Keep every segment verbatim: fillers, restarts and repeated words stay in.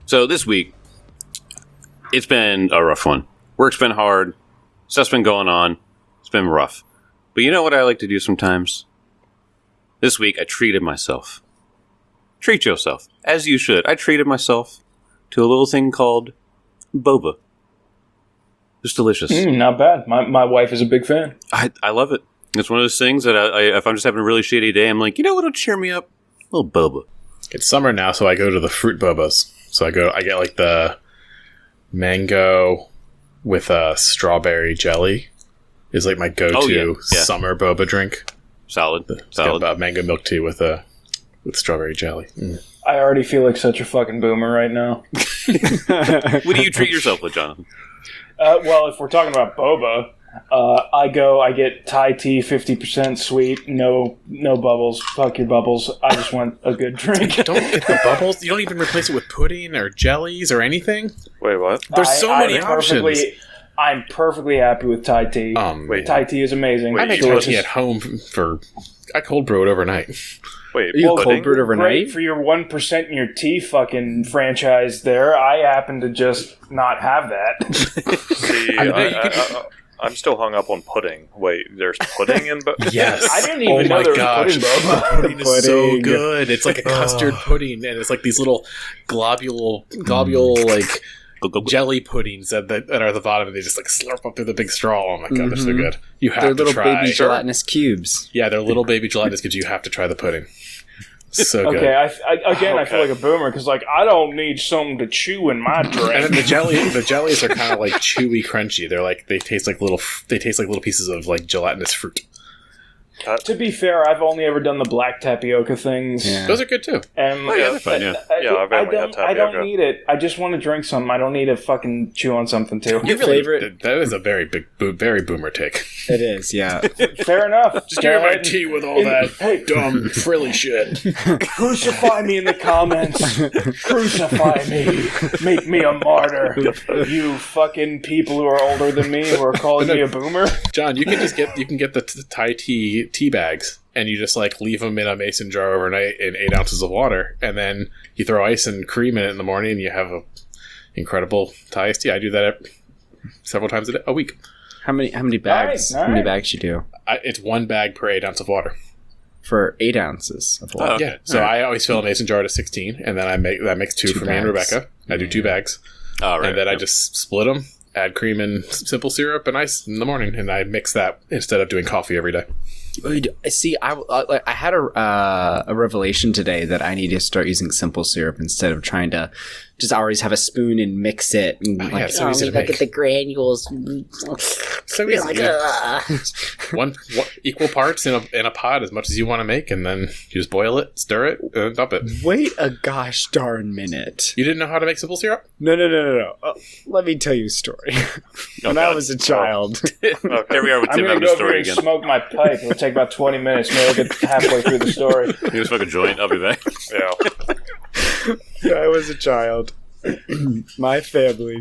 So this week, it's been a rough one. Work's been hard. Stuff's been going on. It's been rough. But you know what I like to do sometimes? This week, I treated myself. Treat yourself, as you should. I treated myself to a little thing called boba. It's delicious. Mm, not bad. My my wife is a big fan. I, I love it. It's one of those things that I, I, if I'm just having a really shitty day, I'm like, you know what'll cheer me up? A little boba. It's summer now, so I go to the fruit bobas. So I go, I get like the mango with a strawberry jelly is like my go-to oh, yeah. Yeah. summer boba drink. Solid. It's Solid. got, uh, mango milk tea with a with strawberry jelly. Mm. I already feel like such a fucking boomer right now. What do you treat yourself with, Jonathan? Uh, well, if we're talking about boba, uh, I go, I get Thai tea, fifty percent sweet, no no bubbles. Fuck your bubbles. I just want a good drink. Don't get the bubbles. You don't even replace it with pudding or jellies or anything. Wait, what? There's I- so many I'm options. perfectly- I'm perfectly happy with Thai tea. Um, Wait, Thai tea is amazing. Wait, I make you Thai just- tea at home for. I cold brew it overnight. Wait, Are you pudding? cold brewed Great overnight? for your one percent in your tea fucking franchise there. I happen to just not have that. See, I I, know, you I, could- I, I'm still hung up on pudding. Wait, there's pudding in bo- Yes. I didn't even oh know my there was gosh. pudding, boba. The pudding is so Pudding. good. It's like a custard pudding, and it's like these little globule, globule like Go, go, go. jelly puddings that, that that are at the bottom, and they just like slurp up through the big straw. Oh my god, they're so Mhm. good. You have They're to little try. baby gelatinous cubes. Yeah, they're little baby gelatinous kids. You have to try the pudding. So good. Okay, I, I, again, I feel Okay. like a boomer because, like, I don't need something to chew in my And then drink. the jelly, the jellies are kind of like chewy, crunchy. They're like they taste like little, they taste like little pieces of like gelatinous fruit. To be fair, I've only ever done the black tapioca things, Yeah. Those are good too. and Oh, yeah, they're fine, yeah. I, Yeah, I've I only had don't, I don't tapioca. need it. I just want to drink something. I don't need to fucking chew on something too. Your Really, favorite? That is a very big, bo- very boomer take. It is, yeah. Fair enough. Just give me my And- tea with all and- that hey, dumb frilly shit. crucify me in the comments. Crucify me. Make me a martyr. You fucking people who are older than me who are calling me a boomer. John, you can just get you can get the t- Thai tea tea bags, and you just like leave them in a mason jar overnight in eight ounces of water, and then you throw ice and cream in it in the morning, and you have a incredible Thai iced tea. I do that at- several times a, day, a week. How many how many bags? Nice, How many nice. bags you do? I, it's one bag per eight ounce of water. For eight ounces of water. Oh, okay. Yeah, so All right. I always fill a mason jar to sixteen, and then I make that makes two, Two for me and bags. Rebecca. I do two bags, All right. and then I Yep. just split them, add cream and s- simple syrup and ice in the morning, and I mix that instead of doing coffee every day. Wait, See, I, I, I had a uh, a revelation today that I need to start using simple syrup instead of trying to just always have a spoon and mix it. And Oh, yeah, like, it's so oh, easy we to gotta make. get the granules. So You're easy. like, You- "Ugh." one, one equal parts in a in a pot as much as you want to make, and then you just boil it, stir it, and dump it. Wait a gosh darn minute. You didn't know how to make simple syrup? No, no, no, no, no. Uh, let me tell you a story. when I God. was a child, Here we are with I'm Tim gonna having go a over story here and again. smoke my pipe. It'll take about twenty minutes. Maybe I'll get halfway through the story. You just smoke a joint. I'll be back. Yeah. when I was a child, my family.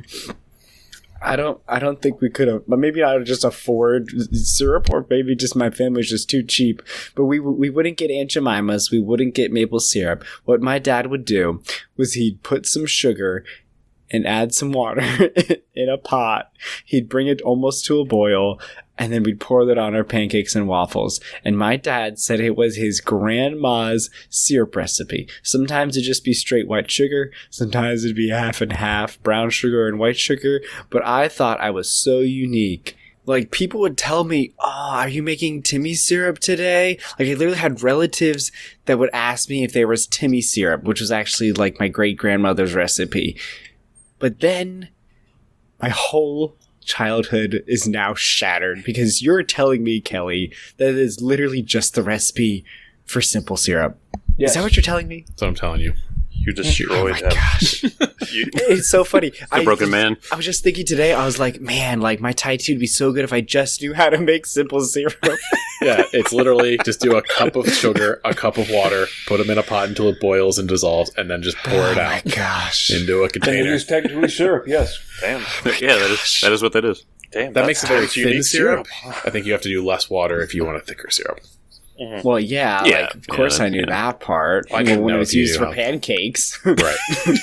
I don't. I don't think we could have. But maybe I would just afford syrup, or maybe just my family was just too cheap. But we we wouldn't get Aunt Jemima's. We wouldn't get maple syrup. What my dad would do was he'd put some sugar and add some water in a pot. He'd bring it almost to a boil, and then we'd pour that on our pancakes and waffles. And my dad said it was his grandma's syrup recipe. Sometimes it'd just be straight white sugar. Sometimes it'd be half and half brown sugar and white sugar. But I thought I was so unique. Like, people would tell me, oh, are you making Timmy syrup today? Like, I literally had relatives that would ask me if there was Timmy syrup, which was actually like my great-grandmother's recipe. But then my whole childhood is now shattered because you're telling me, Kelly, that it is literally just the recipe for simple syrup. Yes. Is that what you're telling me? That's what I'm telling you. You destroyed him. Gosh. You, It's so funny. The broken man. I was just thinking today, I was like, man, like my Thai tea would be so good if I just knew how to make simple syrup. Yeah, it's literally just do a cup of sugar, a cup of water, put them in a pot until it boils and dissolves, and then just pour it Oh out my gosh. into a Then it container. is technically syrup, yes. damn. Yeah, that is that is what that is. Damn. That that's- makes a very that's thin unique syrup. I think you have to do less water if you want a thicker syrup. Well, yeah, Yeah, like of course yeah, I knew yeah. that part. I didn't when know it was if you used knew for how- pancakes. Right.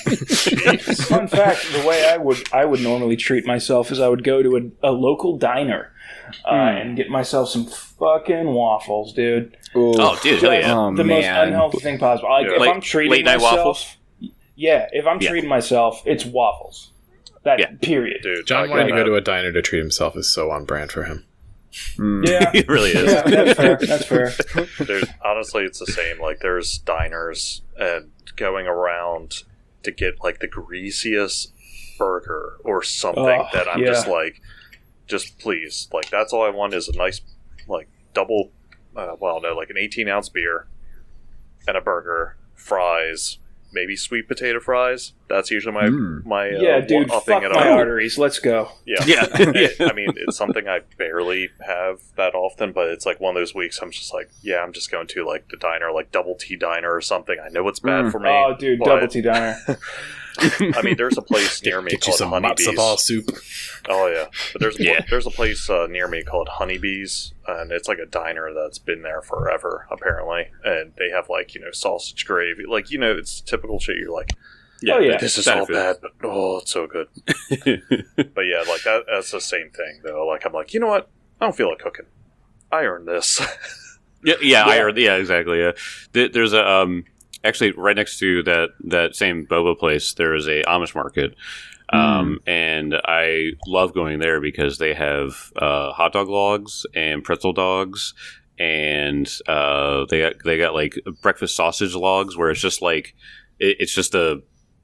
Fun fact: the way I would I would normally treat myself is I would go to a, a local diner uh, Hmm. and get myself some fucking waffles, dude. Ooh. Oh, dude, hell yeah. Oh, the most man. unhealthy thing possible. Like, Yeah. if Late- I'm treating late night myself, waffles? yeah, if I'm Yeah. treating myself, it's waffles. That Yeah. period. Dude, John I wanting to got go to that. a diner to treat himself is so on brand for him. Mm. Yeah, It really is. yeah, that's fair. That's fair. Dude, honestly, it's the same. Like, there's diners and going around to get like the greasiest burger or something Oh, that I'm yeah. just like, just please, like that's all I want is a nice like double, uh, well, no, like an eighteen ounce beer and a burger, fries, maybe sweet potato fries. That's usually my Mm. my uh, Yeah, dude, upping fuck it my up. arteries. Let's go. Yeah. Yeah. And, I mean, it's something I barely have that often, but it's like one of those weeks I'm just like, yeah, I'm just going to like the diner, like Double T Diner or something. I know it's bad Mm. for me. Oh, dude, but- double T diner. I mean, there's a place near me Get you called some Honeybees. matzo ball soup. Oh yeah, but there's Yeah. there's a place uh, near me called Honeybees, and it's like a diner that's been there forever apparently, and they have like you know sausage gravy, like you know it's typical shit. You're like, Oh, yeah. this is Better all food. bad, but oh, it's so good. But yeah, like that that's the same thing though. Like I'm like, you know what? I don't feel like cooking. I earned this. Yeah, yeah, I Yeah. heard. Yeah, exactly. Yeah, There- there's a um, actually right next to that that same boba place, there is a Amish market, um, and I love going there because they have uh, hot dog logs and pretzel dogs, and uh, they got they got like breakfast sausage logs where it's just like it, it's just a,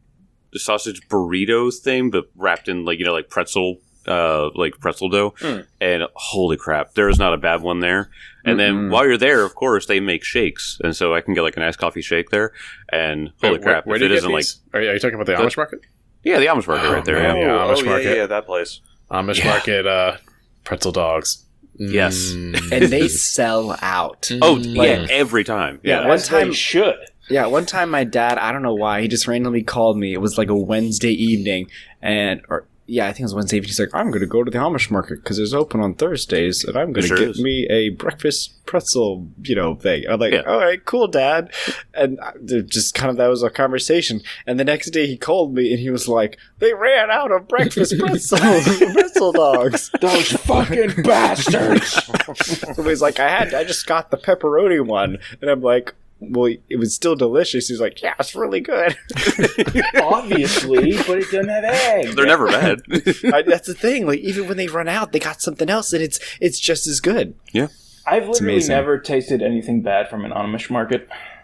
a sausage burrito thing, but wrapped in like you know like pretzel. Uh, like pretzel dough, Mm. and holy crap, there is not a bad one there. And then Mm-mm. while you're there, of course, they make shakes, and so I can get like a nice coffee shake there. And holy Wait, crap, Where, if where it do you isn't get like these? Are you, are you talking about the The- Amish market? yeah, the Amish market Oh, right there. man. Yeah. Yeah, Amish oh yeah, market. yeah, that place. Amish Yeah. market, uh, pretzel dogs. Yes. Mm. And they sell out. Oh Mm. yeah, every time. Yeah, Yeah, one As they time- should. Yeah, one time my dad, I don't know why, he just randomly called me. It was like a Wednesday evening, and or yeah, I think it was Wednesday evening. He's like, "I'm going to go to the Amish market because it's open on Thursdays, and I'm going to Sure get is. me a breakfast pretzel, you know, thing." I'm like, Yeah. "All right, cool, Dad." And I- it just kind of that was a conversation. And the next day he called me, and he was like, "They ran out of breakfast pretzels, pretzel dogs." Those fucking bastards. So he's like, "I had, I just got the pepperoni one," and I'm like, "Well, it was still delicious." He's like, "Yeah, it's really good." Obviously, but it doesn't have eggs. they're never bad. I, that's the thing. Like, even when they run out, they got something else, and it's it's just as good. I've literally amazing. never tasted anything bad from an Amish market.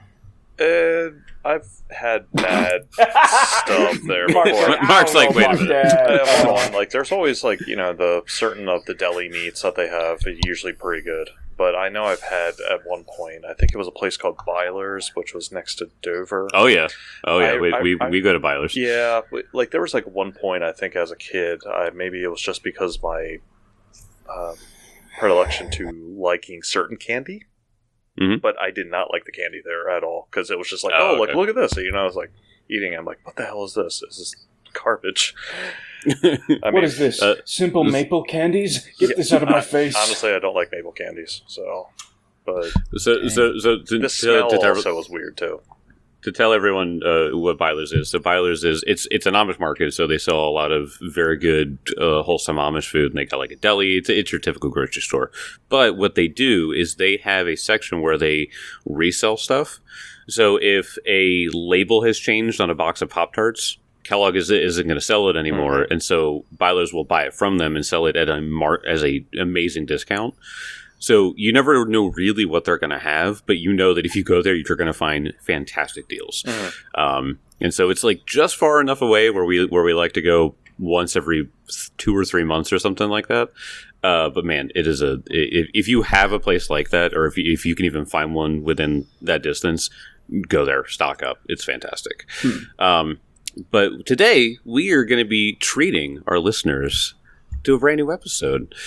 Uh, I've had bad stuff there Mark's before. like, I Mark's don't like, know wait a about minute. that. Uh, hold on, like there's always like you know the certain of the deli meats that they have are usually pretty good. But I know I've had at one point, I think it was a place called Byler's, which was next to Dover. Oh yeah, oh yeah. I- we I- we, I- we go to Byler's. Yeah, we- like there was like one point I think as a kid, I, maybe it was just because my um, predilection to liking certain candy, Mhm. but I did not like the candy there at all because it was just like, Oh, oh, like okay. look at this, you know, I was like eating, it, I'm like, what the hell is this? Is this garbage? I What is this? uh, Simple this- maple candies? Get Yeah, this out of my I- face. Honestly, I don't like maple candies, so. But so so so to, the to, smell to, tell- also was weird too. to tell everyone uh, what Byler's is. So Byler's is it's it's an Amish market, so they sell a lot of very good, uh, wholesome Amish food, and they got like a deli. It's, it's your typical grocery store. But what they do is they have a section where they resell stuff. So if a label has changed on a box of Pop Tarts, Kellogg is, isn't going to sell it anymore, Mm-hmm. and so Byler's will buy it from them and sell it at a mar- as a amazing discount. So you never know really what they're going to have, but you know that if you go there, you're going to find fantastic deals. Mhm. Um, and so it's like just far enough away where we where we like to go once every two or three months or something like that. Uh, but man, it is a if, if you have a place like that, or if you, if you can even find one within that distance, go there, stock up. It's fantastic. Um, but today we are going to be treating our listeners to a brand new episode.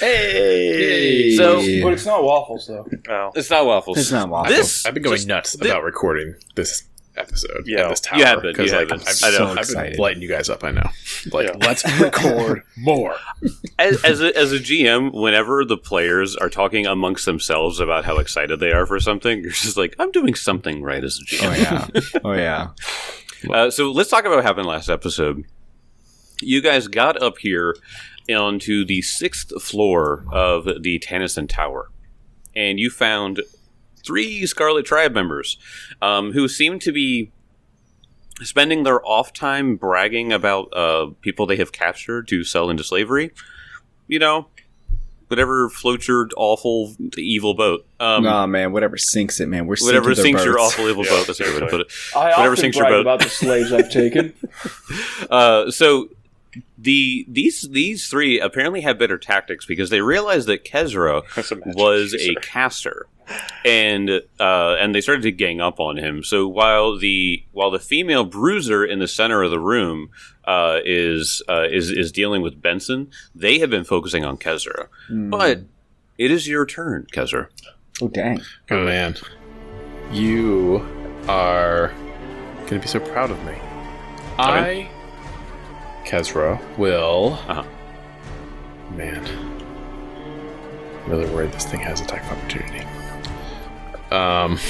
Hey, So- But it's not waffles, though. Oh, It's not waffles. It's not waffles. This I've been going just- nuts thi- about recording this episode. Yeah. and this tower. You have been, 'cause, you like, have been. I've, I know. I've been excited. lighting you guys up. I know. Like, Yeah. let's record more. As, as, a, as a G M, whenever the players are talking amongst themselves about how excited they are for something, you're just like, I'm doing something right as a G M. Oh yeah. Oh yeah. Uh, so let's talk about what happened last episode. You guys got up here onto the sixth floor of the Tanniston Tower, and you found three Scarlet Tribe members um, who seem to be spending their off time bragging about uh, people they have captured to sell into slavery. You know, whatever floats your awful, evil boat. Um, Nah, man. Whatever sinks it, man. We're whatever sinking their sinks your boats. awful, evil Yeah, boat. That's a good way to put it. I Whatever often sinks your brag boat. about the slaves I've taken. Uh, so the these these three apparently have better tactics because they realized that Kezra That's a magic was a user. caster, and uh, and they started to gang up on him. So while the while the female bruiser in the center of the room uh, is uh, is is dealing with Benson, they have been focusing on Kezra. Hmm. But it is your turn, Kezra. Oh dang. Oh man, you are gonna be so proud of me. I, Kezra, will. Uh-huh. Man, really worried this thing has attack of opportunity. Um,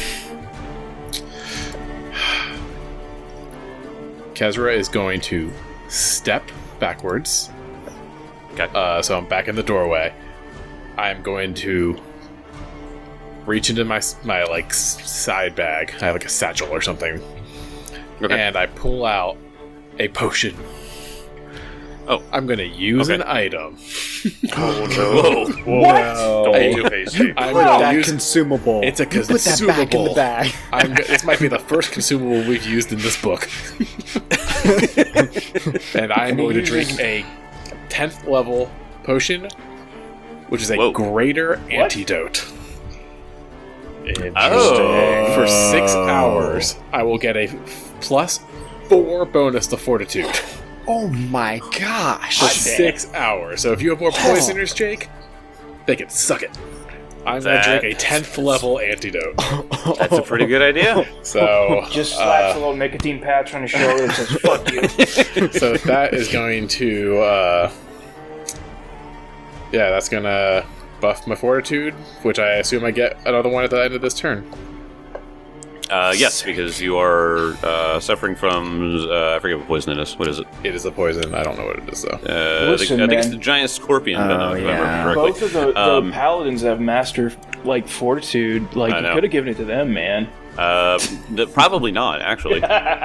Kezra is going to step backwards. Okay. Uh, so I'm back in the doorway. I'm going to reach into my my like s- side bag. I have like a satchel or something, Okay. and I pull out a potion. Oh. I'm gonna use Okay. an item. Oh no! Whoa. What? Don't Hey, be too hasty. I'm Put gonna that use. consumable. It's a You put that back in the consumable. bag. I'm, go- this might be the first consumable we've used in this book, and I'm going to drink a tenth level potion, which is a Whoa. greater antidote. Interesting. Oh. For six hours, I will get a plus four bonus to fortitude. Oh my gosh. For six hours. So if you have more poisoners, Jake, they can suck it. I'm going to drink a That's- tenth level antidote. That's a pretty good idea. So, Just slaps a uh, little nicotine patch on his shoulder and says, fuck you. so that is going to, uh, yeah, that's going to buff my fortitude, which I assume I get another one at the end of this turn. Uh, yes, because you are uh, suffering from uh, I forget what poison it is. What is it? It is a poison. I don't know what it is, though. Uh, Listen, the, I think it's man. the giant scorpion Oh, venom, if I yeah. remember correctly. Both of the, the Um, paladins have master like fortitude. Like I you know. could have given it to them, man. Uh, the, probably not, actually.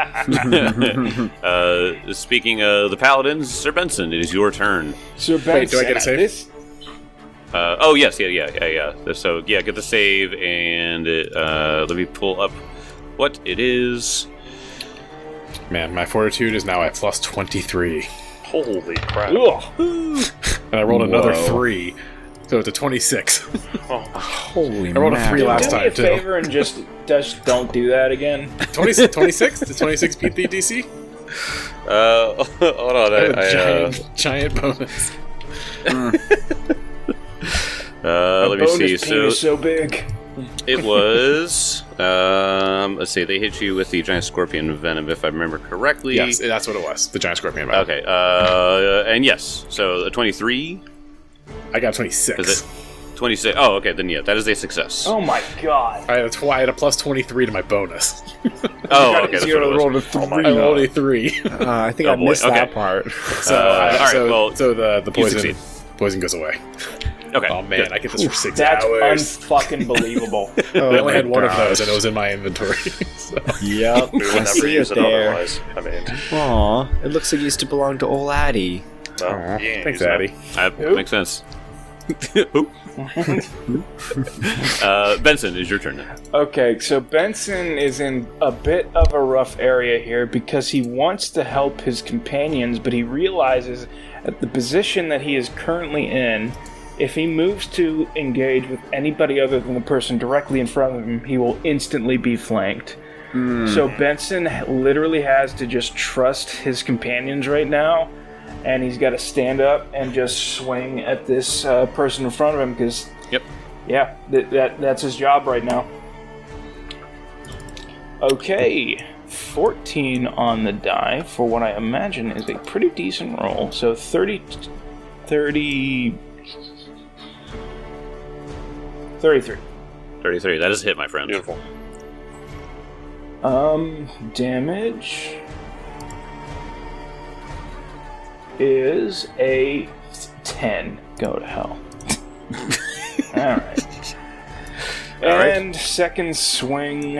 uh, speaking of the paladins, Sir Benson, it is your turn. Sir Wait, do I get a Benson, save? This, Uh, oh yes, yeah, yeah, yeah, yeah. So yeah, get the save, and uh, let me pull up what it is. Man, my fortitude is now at plus twenty-three. Holy crap! ugh. And I rolled another Whoa. three. So it's a twenty-six. Oh, Holy I rolled a mackerel. three last Do me time, a too. favor and just just don't do that again. twenty, twenty-six? Did twenty-six beat the D C? Uh, hold on, I I, have a I, uh, giant, giant bonus. uh, let me Bonus see. So penis so big. it was. Um, let's see. They hit you with the giant scorpion venom, if I remember correctly. Yes, that's what it was. The giant scorpion. Venom. Okay. Uh, and yes. So a twenty-three. I got twenty-six. Is it twenty-six? Oh, okay. Then yeah, that is a success. Oh my god. I had, a tw- I had a plus twenty-three to my bonus. Oh, got okay. That's what zero it was. rolled a three. my I God. rolled a three. Uh, I think Oh, I boy. missed Okay. that part. So, Uh, uh, all right, so, well, so the the you poison succeed. poison goes away. Okay. Oh man, I get this for six That's hours. unfucking believable. Oh I only my had one of gosh. those, and it was in my inventory. So. Yep. we would I never see use it it there. otherwise. I mean, Aw, it looks like it used to belong to old Addie. well, Aw, yeah, thanks, use it. Addy. That Who? makes sense. Who? uh, Benson, is your turn now. Okay, so Benson is in a bit of a rough area here because he wants to help his companions, but he realizes at the position that he is currently in, if he moves to engage with anybody other than the person directly in front of him, he will instantly be flanked. So Benson literally has to just trust his companions right now, and he's got to stand up and just swing at this uh, person in front of him because, Yep. yeah, th- that that's his job right now. Okay, fourteen on the die for what I imagine is a pretty decent roll. So thirty, thirty, thirty-three. thirty-three. That is a hit, my friend. Beautiful. Um, damage is a ten. Go to hell. Alright. And second swing.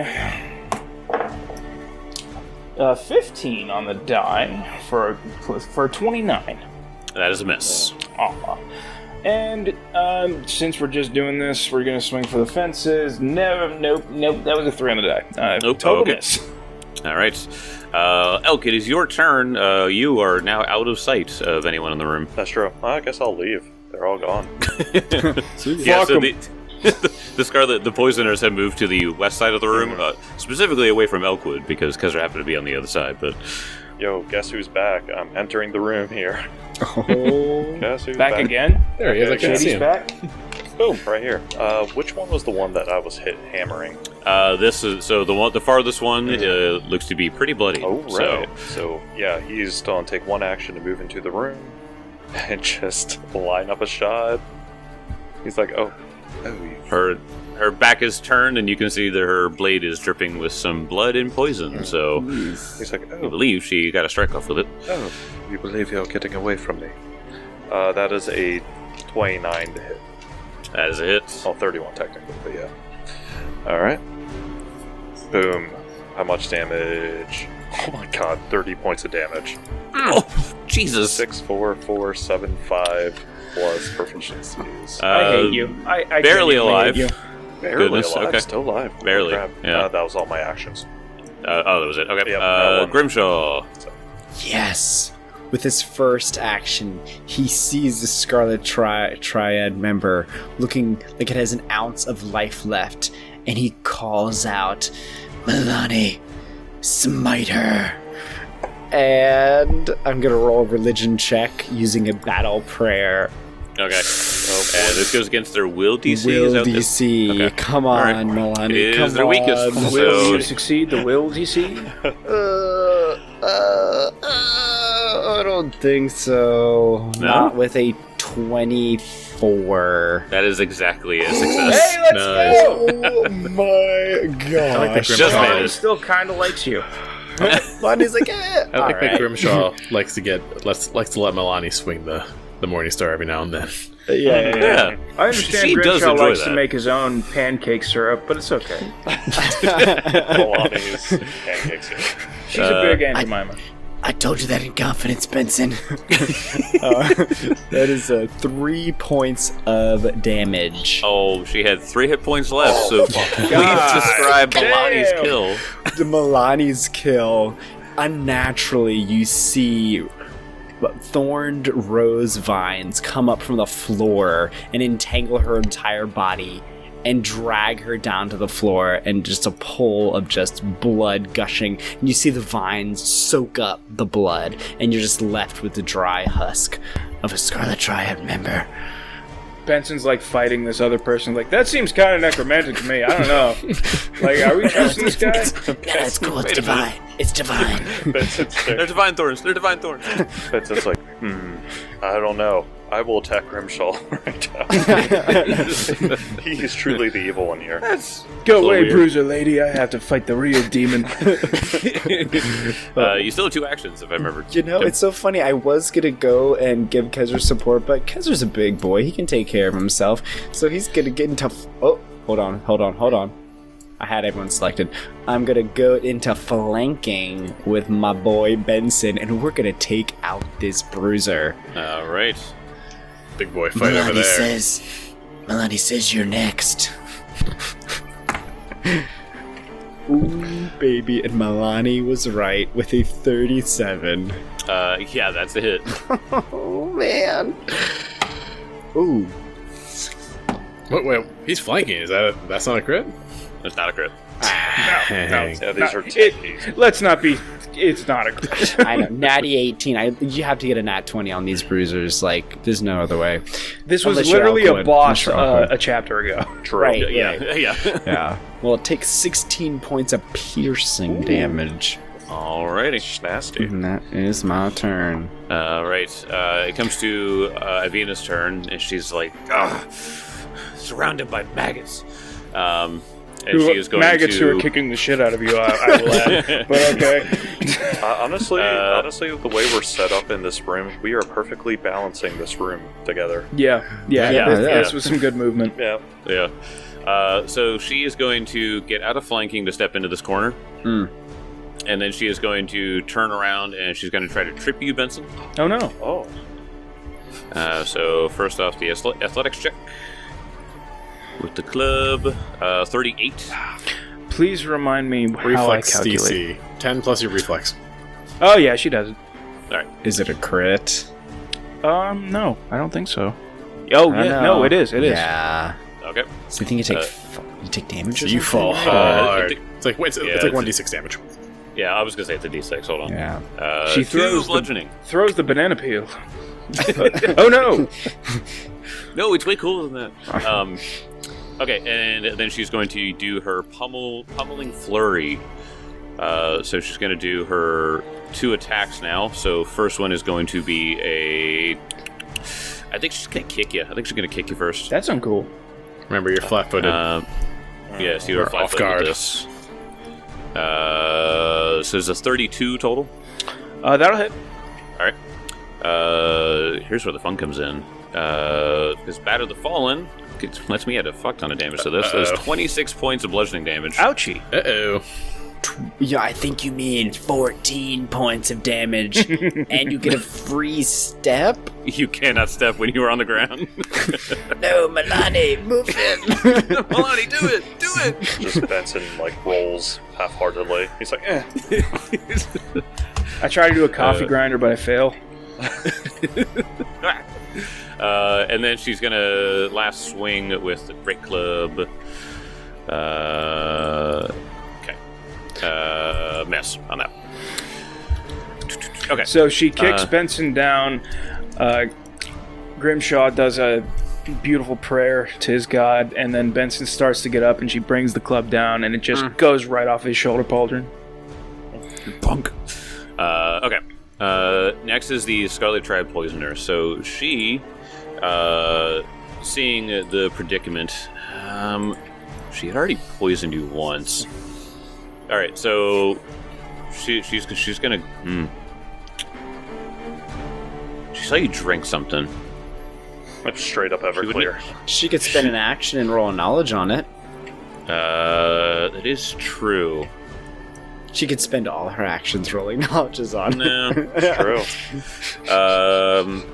Uh, fifteen on the die for for twenty-nine. That is a miss. Aw. And um, since we're just doing this, we're gonna swing for the fences. No, nope, nope. That was a three on the die. Uh, Nope. Total Oh, okay. miss. All right. Uh, Elk, it is your turn. Uh, you are now out of sight of anyone in the room. That's true. I guess I'll leave. They're all gone. Yeah, so the, the Scarlet, the poisoners have moved to the west side of the room, uh, specifically away from Elkwood, because Kezra happened to be on the other side. But Yo, guess who's back? I'm entering the room here. Oh, Guess who's Back back? again. There he is. I can't see Shady's him. back. Boom, right here. Uh, which one was the one that I was hit hammering? uh, this is so the one, the farthest one uh, looks to be pretty bloody. Oh, right. So So, yeah, he's going to take one action to move into the room and just line up a shot. He's like, oh, oh, you her her back is turned, and you can see that her blade is dripping with some blood and poison. So He's like, I oh, believe she got a strike off with it. oh, you believe you're getting away from me. Uh, that is a twenty-nine to hit. That is a hit. Oh, thirty-one technically, but yeah. Alright. Boom. How much damage? Oh my god, thirty points of damage. Oh, Jesus! Six, four, four, seven, five plus proficiencies. Uh, I hate you. I, I barely genuinely alive. hate you. Barely goodness, alive, okay. still alive. Barely, Crap. yeah. Uh, that was all my actions. Uh, oh, that was it. Okay. Yep, uh, that one. Grimshaw. yes. With his first action, he sees the Scarlet tri- Triad member looking like it has an ounce of life left, and he calls out, Milani, smite her. And I'm gonna roll a religion check using a battle prayer. Okay. Oh, and this goes against their will D C. Will is that D this? C. Okay. Come All right. on, Milani. It is come their weakest, on. so- Will you succeed? The will D C? Uh, uh, uh, I don't think so. No? Not with a twenty-four. That is exactly a success. Hey, let's Nice. go! Oh my god. I like the Just Grimshaw. made Charlie it. still kind of likes you. Lonnie's like, eh. I like that Alright. Grimshaw likes to get likes, likes to let Milani swing the the Morning Star every now and then. Yeah, yeah, yeah. Yeah. I understand She does Grimshaw enjoy likes that. to make his own pancake syrup, but it's okay. Milani's pancakes here. She's Uh, a big Aunt Jemima. I told you that in confidence, Benson. uh, that is uh, three points of damage. Oh, she had three hit points left, so please God describe Milani's damn. kill. The Milani's kill. Unnaturally, you see thorned rose vines come up from the floor and entangle her entire body and drag her down to the floor, and just a pool of just blood gushing. And you see the vines soak up the blood, and you're just left with the dry husk of a Scarlet Triad member. Benson's like fighting this other person. Like, that seems kind of necromantic to me. I don't know. Like, are we trusting this guy? Yeah, it's cool. It's divine. It's divine. Benson's They're there. divine thorns. They're divine thorns. Benson's like, hmm, I don't know. I will attack Grimshaw right now. He is truly the evil one here. That's Go a little away, weird. Bruiser lady. I have to fight the real demon. Uh, you still have two actions, if I remember. You know, it's so funny. I was gonna go and give Kezra support, but Kezra's a big boy. He can take care of himself. So he's gonna get into. F- oh, hold on, hold on, hold on. I had everyone selected. I'm gonna go into flanking with my boy Benson, and we're gonna take out this bruiser. All right. Big boy fight over there. says, Milani says you're next. Ooh, baby, and Milani was right with a thirty-seven. Uh, yeah, that's a hit. Oh man. Ooh. Wait, wait, he's flanking. Is that a, that's not a crit? That's not a crit. No, no, Dang. Yeah, these not- are it- tankies. let's not be. It's not a crit. I know. Natty eighteen. I you have to get a nat twenty on these bruisers. Like, there's no other way. This was Unless you're literally a Elkwood. boss Unless you're uh, Elkwood. a chapter ago. True. Right. Yeah, right. yeah. Yeah. Well, it takes sixteen points of piercing damage. Alrighty. It's nasty. And that is my turn. All right. Uh, it comes to uh, Avina's turn, and she's like, "Ugh, surrounded by maggots." Um, and Who- she is going maggots to. who are kicking the shit out of you. I, I will add. But okay. Uh, honestly, Uh, honestly, the way we're set up in this room, we are perfectly balancing this room together. Yeah, yeah, Yeah, this, yeah. this was some good movement. Yeah. Yeah. Uh, so she is going to get out of flanking to step into this corner. Hmm. And then she is going to turn around and she's going to try to trip you, Benson. Oh no. Oh. Uh, so first off, the athle- athletics check with the club, uh, thirty-eight. Please remind me how I Reflex calculate. D C. ten plus your reflex. Oh yeah, she does it. Is it a crit? Um, no, I don't think so. Oh I yeah, don't no, know. it is. It is. Yeah. Okay. So you think you take Uh, f- you take damage? or You something? fall Uh, hard. it- it's like wait, it's, yeah, it's like it's- one d six damage. Yeah, I was going to say it's a d six. Hold on. Yeah. Uh, She two throws the- bludgeoning. Throws the banana peel. Oh no. No, it's way cooler than that. Um, okay, and then she's going to do her pummel pummeling flurry. Uh, so she's going to do her two attacks now. So first one is going to be a. I think she's going to kick you. I think she's going to kick you first. That's uncool. Remember, you're flat-footed. Um, yeah, so you're Or flat off footed with guard. this. Uh, so there's a thirty-two total. Uh, that'll hit. All right. Uh, here's where the fun comes in. Uh, because Batter the Fallen gets, lets me add a fuck ton of damage to this. There's Uh-oh. twenty-six points of bludgeoning damage. Ouchie. Uh oh. Yeah, I think you mean fourteen points of damage, and you get a free step. You cannot step when you are on the ground. No, Milani, move it. Milani, do it! Do it! Just Benson like rolls half-heartedly. He's like, eh. I try to do a coffee Uh, grinder, but I fail. uh, and then she's gonna last swing with the Great Club. Uh, okay. Uh, miss on that. Okay. So she kicks Uh, Benson down. Uh, Grimshaw does a beautiful prayer to his god, and then Benson starts to get up, and she brings the club down, and it just Mm. goes right off his shoulder pauldron. Bunk. Uh, okay. Uh, next is the Scarlet Tribe Poisoner. So she, uh, seeing the predicament, um, she had already poisoned you once. All right, so she she's she's gonna. Hmm. She saw you drink something. Like straight up Everclear. She could spend an action and roll a knowledge on it. Uh, that is true. She could spend all her actions rolling knowledges on. No. True. Um,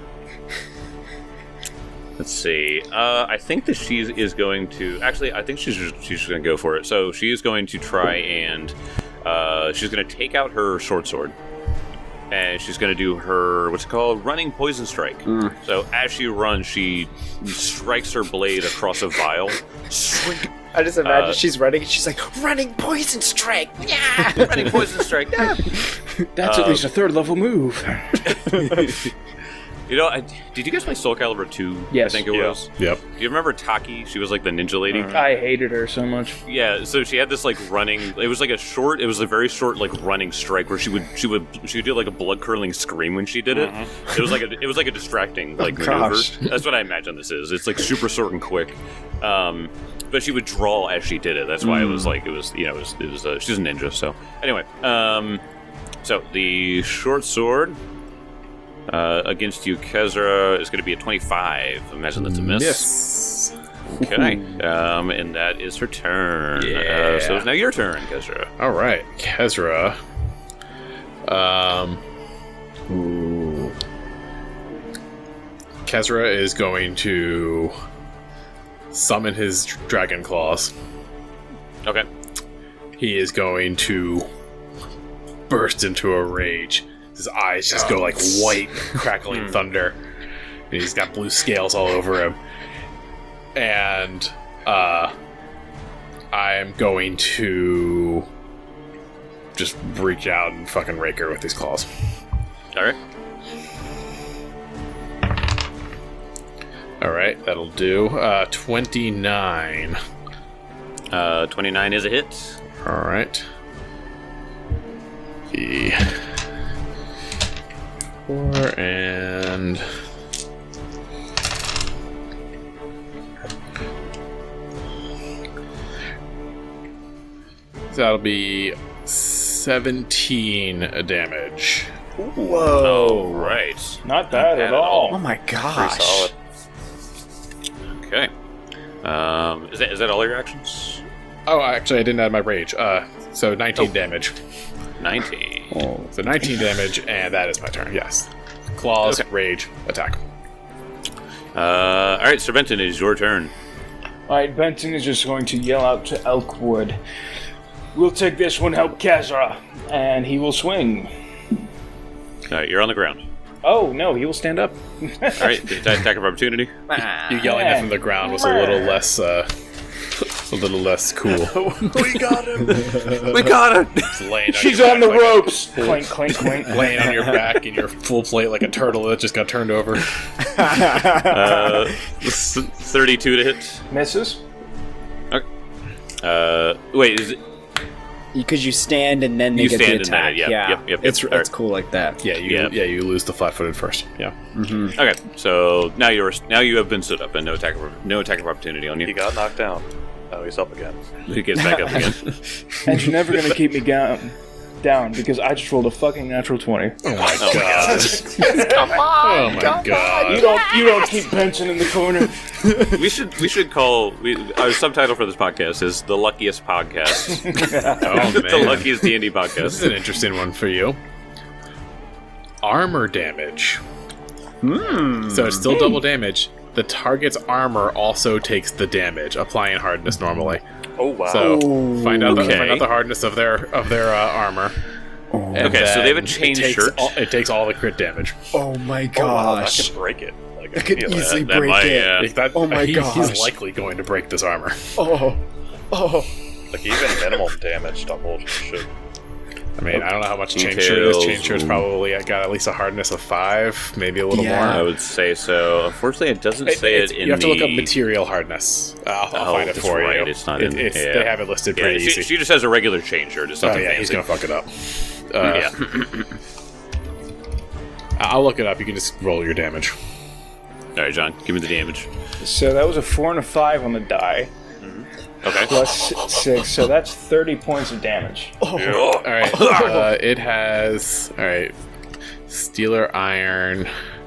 let's see. Uh, I think that she is going to. Actually, I think she's just, she's going to go for it. So she is going to try and uh, she's going to take out her short sword, and she's going to do her what's it called running poison strike. Mm. So as she runs, she strikes her blade across a vial. Shrink. I just imagine Uh, she's running. She's like running poison strike. Yeah, running poison strike. That's at Um, least a third level move. You know, I, did you guys play Soul Calibur two? Yes. I think it Yeah. was. Yep. Do you remember Taki? She was like the ninja lady. I hated her so much. Yeah, so she had this like running. It was like a short. It was a very short like running strike where she would she would she would do like a blood curdling scream when she did it. It was like a it was like a distracting like maneuver. gosh. That's what I imagine this is. It's like super short and quick. Um, but she would draw as she did it. That's why it was like it was you know it was it was uh, she's a ninja. So anyway, um, so the short sword. Uh, against you, Kezra, is going to be a twenty-five. Imagine that's a miss. Yes. Okay. Um, and that is her turn. Yeah. Uh, so it's now your turn, Kezra. All right, Kezra. Um. Ooh. Kezra is going to summon his dragon claws. Okay. He is going to burst into a rage. His eyes just go like white, crackling thunder. And he's got blue scales all over him. And uh, I'm going to just reach out and fucking rake her with these claws. All right. All right, that'll do. Uh, twenty-nine. Uh, twenty-nine is a hit. All right. The four and that'll be seventeen damage. Whoa. Oh, right. Not bad bad at at all. Oh my Pretty gosh. solid. Okay. Um, is that is that all your actions? Oh, actually, I didn't add my rage. Uh, so nineteen damage. Nineteen. Oh. So nineteen damage, and that is my turn. Yes. Claws, Okay. rage, attack. Uh, all right, Sir Benton, it is your turn. Alright, Benton is just going to yell out to Elkwood, "We'll take this one, help Kazra!" And he will swing. All right, you're on the ground. Oh, no, he will stand up. All right, the attack of opportunity. You yelling that from the ground was a little less, uh, a little less cool. We got him! We got it. Just laying on She's your on the back like a- ropes! Clink, clink, clink. laying on your back in your full plate like a turtle that just got turned over. Uh, s- thirty-two to hit. Misses? Okay. Uh, wait, is it? Because you stand and then they You get stand the and then attack. it- yep, yeah, yep, yep, it's yep. it's cool like that. Yeah, you Yeah. yeah you lose the flat-footed first. Yeah. Okay, so now you're now you have been stood up and no attack of no attack of opportunity on He you. got knocked down. Now he's up again. He gets back up again. And you're never gonna keep me down, down because I just rolled a fucking natural twenty. Oh my god. Come on! Oh my god. You don't, you don't keep Benson in the corner. We should we should call we, our subtitle for this podcast is the luckiest podcast. Oh the man. luckiest D and D This is podcast. an interesting one for you. Armor damage. Hmm. So it's still double damage. The target's armor also takes the damage, applying hardness normally. Oh wow. So Oh, find out the, okay. find out the hardness of their of their uh, armor. and Okay, so they have a then chain it takes shirt. All, it takes all the crit damage. Oh my Oh, wow, that gosh! could break it. Like, I could immediately. easily that break might, it. yeah. Like that- Oh my he- gosh. He's likely going to break this armor. Oh, oh. Like even minimum damage double should. I mean, I don't know how much chain shirt is. Details. Chain shirt's probably got at least a hardness of five, maybe a little Yeah. I more. would say so. Unfortunately, it doesn't It- say it's- it in you have to the... look up material hardness. I'll, I'll Oh, find it that's for right, you. it's not It- in- it's- yeah. They have it listed Yeah, pretty she, easy. she just has a regular chain shirt. It's Oh nothing yeah, he's fancy. gonna fuck it up. Uh, yeah. I'll look it up. You can just roll your damage. All right, John, give me the damage. So that was a four and a five on the die, Okay. plus six, so that's thirty points of damage. All right. Uh, it has all right. Steeler iron.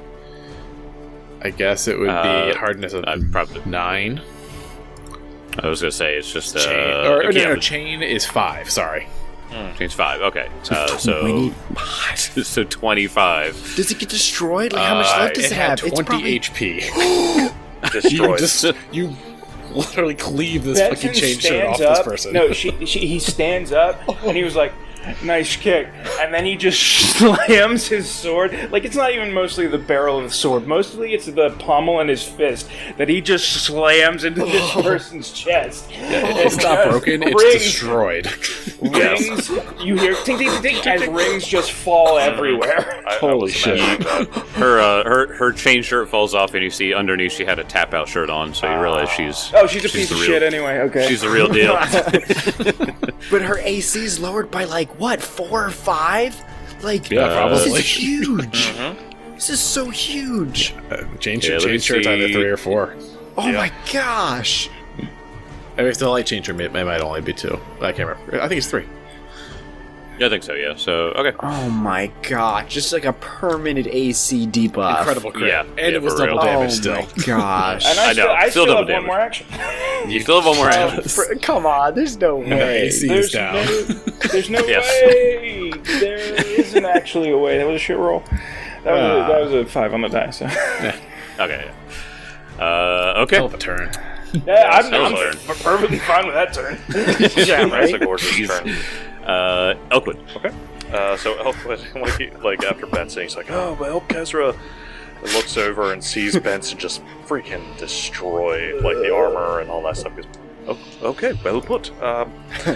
I guess it would Uh, be hardness of I'm probably. nine. I was gonna say it's just uh, Chain, or, or yeah, no, no, but chain is five. Sorry. chain's five. Okay, uh, so twenty-five. so twenty-five. Does it get destroyed? Like how much Uh, life does it it, had have? twenty It's probably H P. you Destroyed. just you literally cleave this Benson fucking chain shirt off stands this up. person. No, she, she, he stands up and he was like, "Nice kick," and then he just slams his sword. Like it's not even mostly the barrel of the sword. Mostly it's the pommel in his fist that he just slams into this person's chest. It's not broken. It's Rings- destroyed. Rings. You hear ting ting ting, ting as rings just fall everywhere. I, I Holy was shit. imagining that. Her uh, her her chain shirt falls off, and you see underneath she had a tap out shirt on, so you realize she's Oh, she's a piece the of real, shit anyway. Okay. She's the real deal. But her A C is lowered by like what, four or five? Like Yeah, Uh, this probably. is huge. This is so huge. Uh, chain Yeah, shirt, let me chain shirt's either see. three or four. Oh Yeah. my gosh. I mean, if the light chain shirt, it might only be two. I can't remember. I think it's three. Yeah, I think so. Yeah. So okay. Oh my god. Just like a permanent A C debuff. Incredible crit. Yeah, and yeah, it was for double real. damage Oh still. my gosh. And I, I still, know, I still still, double have damage. one more action. You still have one more Uh, action. Fr- Come on, there's no The way. A C is There's down. no, there's no Yes. way. There isn't actually a way. That was a shit roll. That was, a, that was a five on the die. So Okay. Uh, okay. Hell of a turn. yeah, I'm, that was I'm a f- perfectly fine with that turn. Yeah, That's a right? gorgeous turn. Uh, Elkwood. Okay. Uh, so Elkwood, like, he- like after Benson, he's like, "Oh, but help Kezra." And looks over and sees Benson just freaking destroyed, like the armor and all that stuff. Goes, Oh, okay, well put. Um,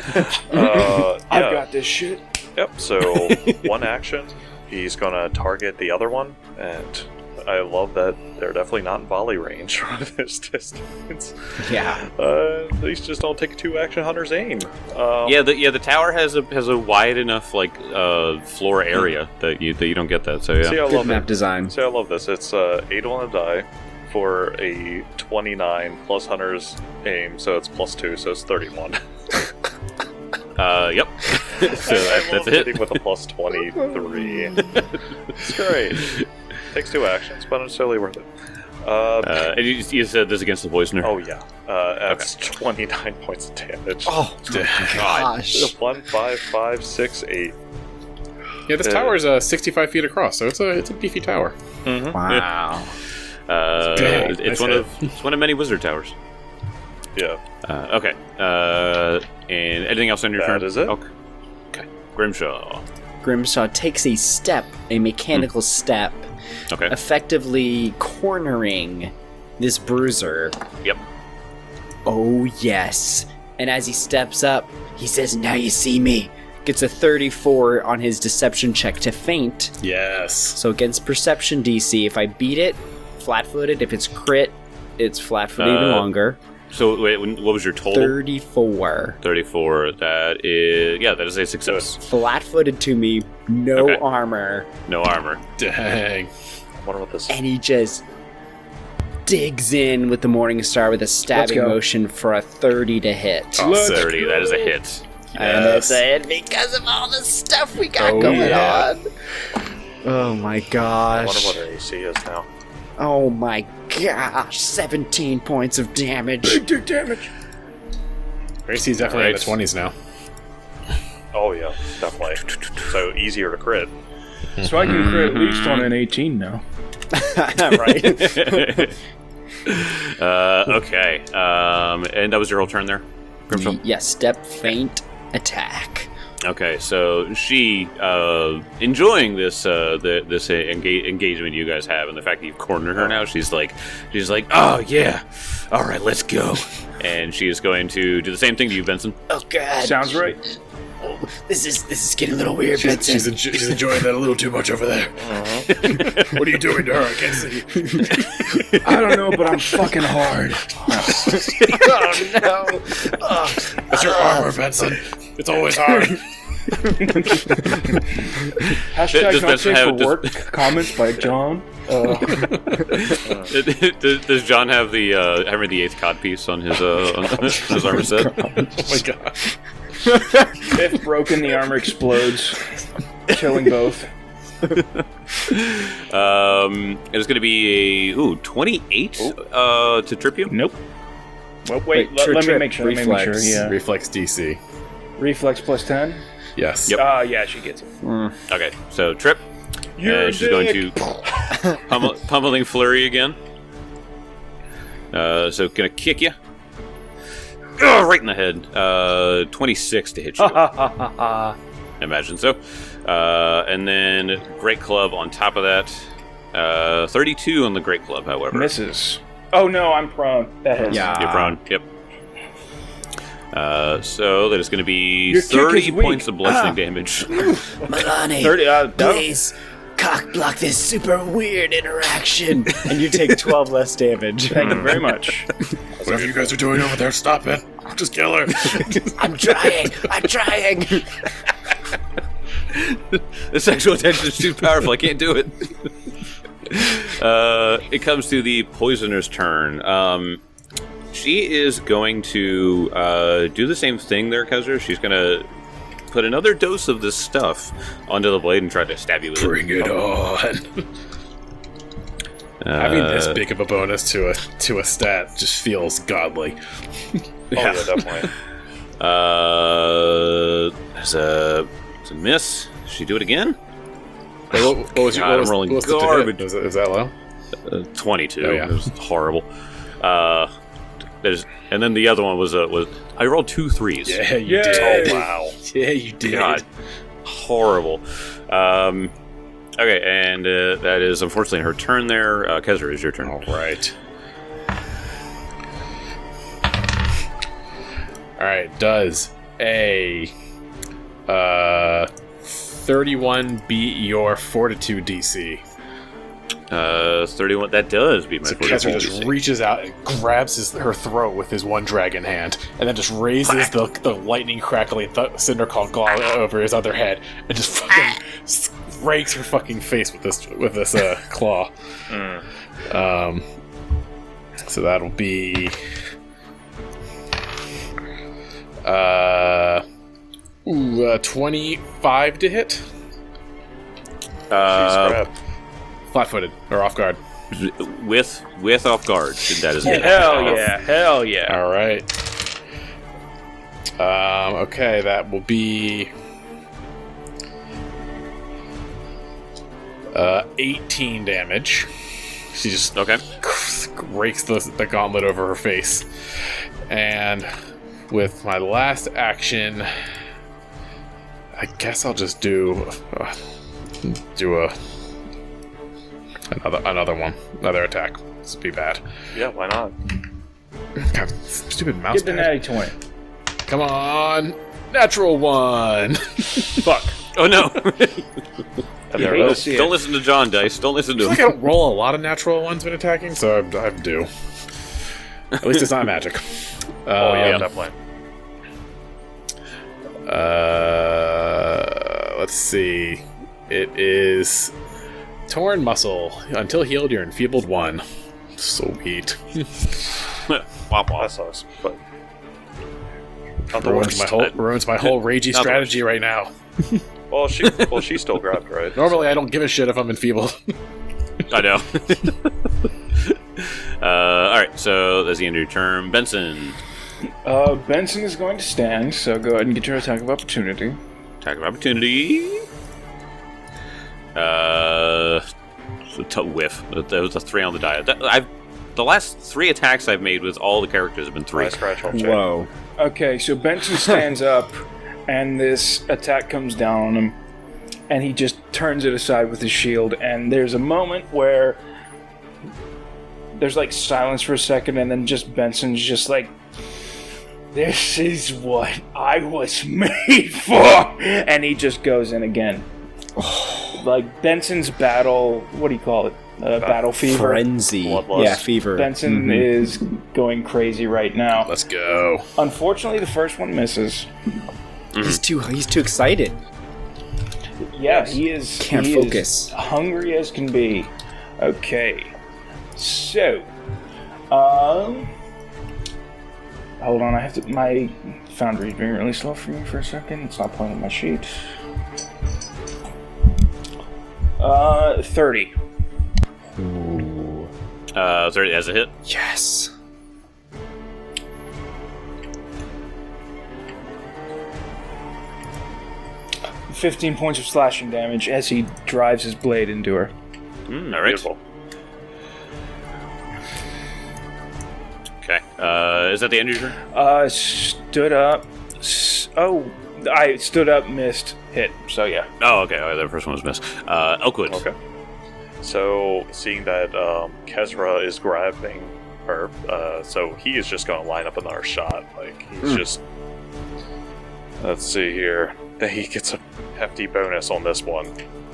uh, I've yeah. got this shit. Yep. So one action, he's gonna target the other one, and I love that they're definitely not in volley range from this distance. Yeah. Uh, these just don't take a two action hunter's aim. Um, Yeah, the yeah the tower has a has a wide enough like uh floor area that you that you don't get that. So yeah. See, I Good love map it. design. See, I love this. It's uh, eight on a die for a twenty-nine plus hunter's aim, so it's plus two, so it's thirty-one. Uh, yep. so I, that, I that's love a hit. hitting with a plus twenty-three. It's great. Takes two actions, but not necessarily worth it. Uh, Uh, and you, you said this against the poisoner. oh yeah, uh, that's twenty-nine points of damage. Oh, gosh. One, five, five, six, eight. Yeah, this Uh, tower is uh, sixty-five feet across, so it's a it's a beefy tower. Mm-hmm. Wow. Uh, Dang, it's nice one hit. of it's one of many wizard towers. Yeah, Uh, okay. Uh, and anything else on your That turn? is it. Okay. Okay. Grimshaw. Grimshaw takes a step, a mechanical step, Okay. effectively cornering this bruiser. Yep. Oh, yes. And as he steps up, he says, "Now you see me." Gets a thirty-four on his deception check to feint. Yes. So against perception D C, if I beat it, flat-footed. If it's crit, it's flat-footed even Uh, longer. So wait, when- what was your total? thirty-four. thirty-four. That is yeah, that is a success. Flat-footed to me, no Okay. armor. No armor. Dang. I wonder what this. And he just digs in with the Morning Star with a stabbing go. motion for a thirty to hit. Oh, Let's thirty. go. That is a hit. And Yes. it's a hit because of all the stuff we got Oh, going yeah. on. Oh my I gosh. wonder what her A C is now. Oh my gosh. seventeen points of damage. Big damage. Gracie's definitely in Alright. the twenties now. Oh yeah, definitely. So easier to crit. So I can crit at least on an eighteen now. Right? uh, okay. Um, and that was your whole turn there, Grimshaw? Yes, step, feint, attack. Okay, so she uh, enjoying this uh, the, this uh, enga- engagement you guys have, and the fact that you've cornered her now. She's like, she's like, oh yeah, all right, let's go. And she is going to do the same thing to you, Benson. Oh god. Sounds right. This is this is getting a little weird, She's, Benson. she's, enjo- she's enjoying that a little too much over there. What are you doing to her? I can't see. I don't know, but I'm fucking hard. Oh no. Oh, That's your armor, Benson. It's always hard. Hashtag Does not Benson safe have- for does- work. Comments by John. Uh, does, does John have the uh, Henry the Eighth cod piece on his uh, on his armor set? Oh my god. if broken, the armor explodes, killing both. Um, it's going to be a ooh twenty-eight uh, to trip you. Nope. Well, wait, Wait, let, tri- let me trip, make sure. Let me make sure. reflex. Yeah. Reflex D C. Reflex plus ten. Yes. Yep. Ah, yeah, she gets it. Okay, so trip. You're and a she's going dick. to pummel, pummeling flurry again. Uh, so gonna kick you. Oh, right in the head. Uh, twenty-six to hit you. Ha ha ha ha. Imagine so. Uh, and then great club on top of that. Uh, thirty-two on the great club, however. Misses. Oh no, I'm prone. That hits. Yeah. You're prone. Yep. Uh, so that is going to be Your kick thirty is weak. points of bludgeoning Ah. damage. Milani, Thirty. Uh, no. please cock block this super weird interaction. And you take twelve less damage. Thank you very much. Whatever you guys are doing over there, stop it. Just kill her. I'm trying. I'm trying. The sexual attention is too powerful. I can't do it. uh, it comes to the poisoner's turn. Um, she is going to uh, do the same thing there, Kaiser. She's going to put another dose of this stuff onto the blade and try to stab you with Bring it on. it. Uh, Having this big of a bonus to a to a stat just feels godly. Oh yeah, definitely. Uh, there's a, there's a miss. Should she do it again? Wait, what, what was your God, what I'm was, rolling what was the garbage. Was, it, was that low? Uh, twenty-two. Oh, yeah. It was horrible. Uh, there's and then the other one was uh, was I rolled two threes. Yeah, you Yay. did. Oh wow. Yeah, you did. God, horrible. Um, okay, and uh, that is unfortunately her turn. There, uh, Kezra, is your turn. All right. All right, does a uh, thirty-one beat your fortitude D C? Uh, thirty-one. That does beat my So fortitude Kezra D just C. reaches out and grabs his, her throat with his one dragon hand, and then just raises the, the lightning crackling th- cinder called claw over his other head, and just fucking s- rakes her fucking face with this with this uh, claw. Mm. Um, so that'll be uh, ooh, uh twenty-five to hit, She's Uh, grabbed. flat-footed or off guard. with with off guard. That is it. Hell yeah, hell yeah. All right. Um, okay, that will be uh, eighteen damage. She just Okay. rakes the, the gauntlet over her face. And with my last action, I guess I'll just do uh, do a another another one, another attack. This would be bad. Yeah, why not? God, stupid mouse Get the pad. natty twenty. Come on, natural one. Fuck. Oh no! And You there hate it to is. see Don't it. listen to John Dice. Don't listen I to feel like him. I don't roll a lot of natural ones when attacking, so I'm, I'm due. At least it's not magic. Oh yeah, Um, definitely. Uh, let's see. It is torn muscle. Until healed, you're enfeebled one. Sweet. Wop That wop. sucks, but not the Ruins worst. my whole ruins my whole ragey Not the strategy right now. Well, she well she still grabbed, right? Normally, I don't give a shit if I'm enfeebled. I know. uh, all right, so that's the end of your turn. Benson, Uh, Benson is going to stand, so go ahead and get your attack of opportunity. attack of opportunity. Uh, so t- whiff. That was a three on the die. That, I've the last three attacks I've made with all the characters have been three. Nice scratch on check. Whoa. Okay, so Benson stands up, and this attack comes down on him, and he just turns it aside with his shield, and there's a moment where there's like silence for a second, and then just Benson's just like, this is what I was made for, and he just goes in again. Like Benson's battle, what do you call it? Uh, battle fever. Frenzy. Bloodlust. Yeah, fever. Benson Mhm. is going crazy right now. Let's go. Unfortunately, the first one misses. He's too he's too excited. Yeah, he is. Can't he focus. Is hungry as can be. Okay, so, um, hold on. I have to. My Foundry is being really slow for me for a second. It's not playing on my sheet. Uh, thirty. Ooh. Uh, thirty as a hit. Yes. Fifteen points of slashing damage as he drives his blade into her. Mm, all right. Beautiful. Okay. Uh, is that the end of your turn? Uh, stood up. S- oh, I stood up, missed, hit. So yeah. Oh, okay. Oh, the first one was missed. Uh, Elkwood. Okay. So, seeing that um, Kezra is grabbing her, uh, so he is just going to line up another shot. Like, he's just. Let's see here. He gets a hefty bonus on this one.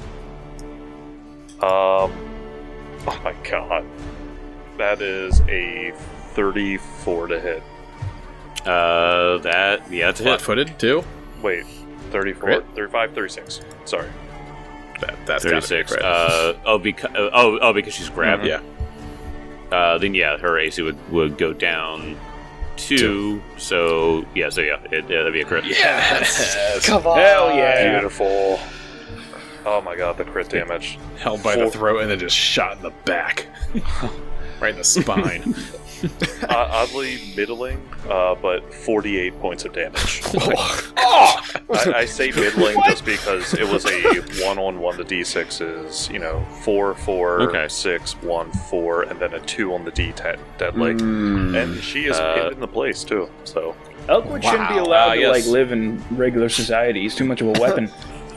Um. Oh my god. That is a thirty-four to hit. Uh, that yeah, that's a hit. Flat-footed too. Wait, thirty-four, Crit? thirty-five, thirty-six. Sorry. That, that's gotta be Thirty-six. crit. Uh, oh, because oh, oh, because she's grabbed. yeah. Uh, then yeah, her A C would, would go down two. Two. So yeah, so yeah, it, yeah, that'd be a crit. Yes. Come on. Hell yeah. Beautiful. Oh my god, the crit damage. Held by the throat and then just shot in the back, right in the spine. uh, oddly middling, uh, but forty-eight points of damage. Oh. I, I say middling just because it was a one-on-one. The D six is, you know, four, four, Okay. six, one, four, and then a two on the D ten deadly. Mm. And she is Uh, pinned in the place too. So Elkwood shouldn't be Wow. allowed Ah, to yes. like live in regular society. He's too much of a weapon.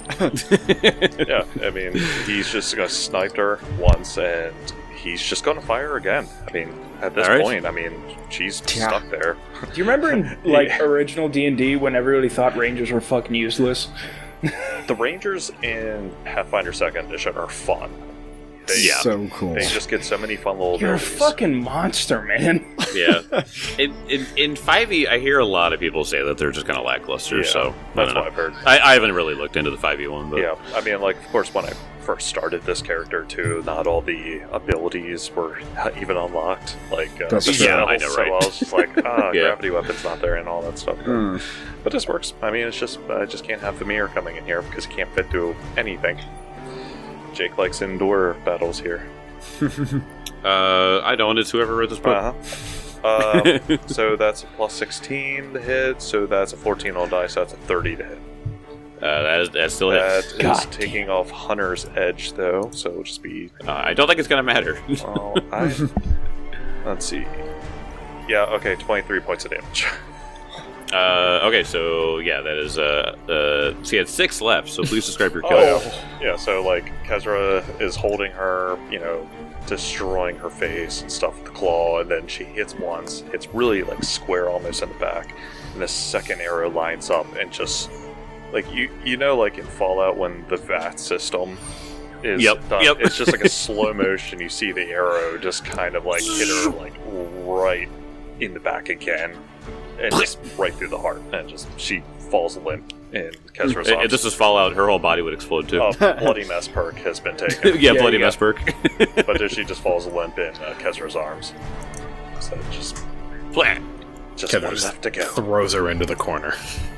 Yeah, I mean, he's just gonna snipe her once, and he's just gonna fire again. I mean, at this All right. point, I mean, she's Yeah. stuck there. Do you remember in like Yeah. original D and D when everybody thought Rangers were fucking useless? The Rangers in Pathfinder Second Edition are fun. They, Yeah. So cool. they just get so many fun little You're a abilities. fucking monster, man. Yeah. In, in in five E, I hear a lot of people say that they're just kind of lackluster. Yeah, So I that's don't know. what I've heard. I, I haven't really looked into the five E one, but Yeah, I mean, like, of course, when I first started this character, too, not all the abilities were even unlocked. Like, uh, That's the true. Yeah, I spells, know, so right? I was just like, ah, Yeah. gravity weapon's not there and all that stuff. Hmm. But this works. I mean, it's just, I just can't have Vamir coming in here because he can't fit through anything. Jake likes indoor battles here. uh, I don't. It's whoever wrote this book. Uh-huh. Um, so that's a plus sixteen to hit, so that's a fourteen on dice, so that's a thirty to hit. Uh, that, is, that still That hits. is God taking off Hunter's Edge, though, so it'll just be Uh, I don't think it's gonna matter. Oh, I, let's see. Yeah, okay, twenty-three points of damage. Uh, okay, so yeah, that is uh, uh, so you had six left. So please describe your kill. Oh, yeah, so like Kezra is holding her, you know, destroying her face and stuff with the claw, and then she hits once, hits really like square almost in the back, and the second arrow lines up and just like you you know like in Fallout when the V A T system is Yep, done, yep. it's just like a slow motion. You see the arrow just kind of like hit her like right in the back again, and just right through the heart, and just she falls limp in Kezra's If arms. this was Fallout, her whole body would explode too. Oh, bloody mess perk has been taken, yeah, Yeah, bloody yeah. mess perk. but then she just falls limp in uh, Kezra's arms. So just Flat. just Kezra one just left to go. throws her into the corner.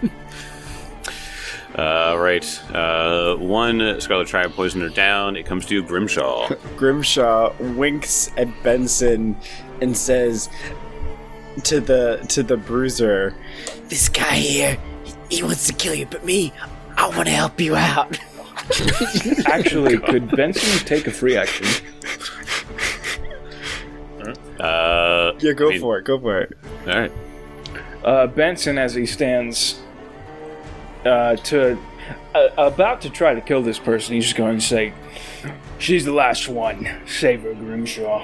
Uh, right. Uh, one Scarlet Tribe poisoned her down. It comes to Grimshaw. Grimshaw winks at Benson and says to the to the bruiser, This guy here, he, he wants to kill you, but me, I want to help you out. Actually, could Benson take a free action? Uh, "Yeah, go I mean, for it, go for it." All right. Uh, Benson, as he stands uh, to uh, about to try to kill this person, he's just going to say, "She's the last one. Save her, Grimshaw."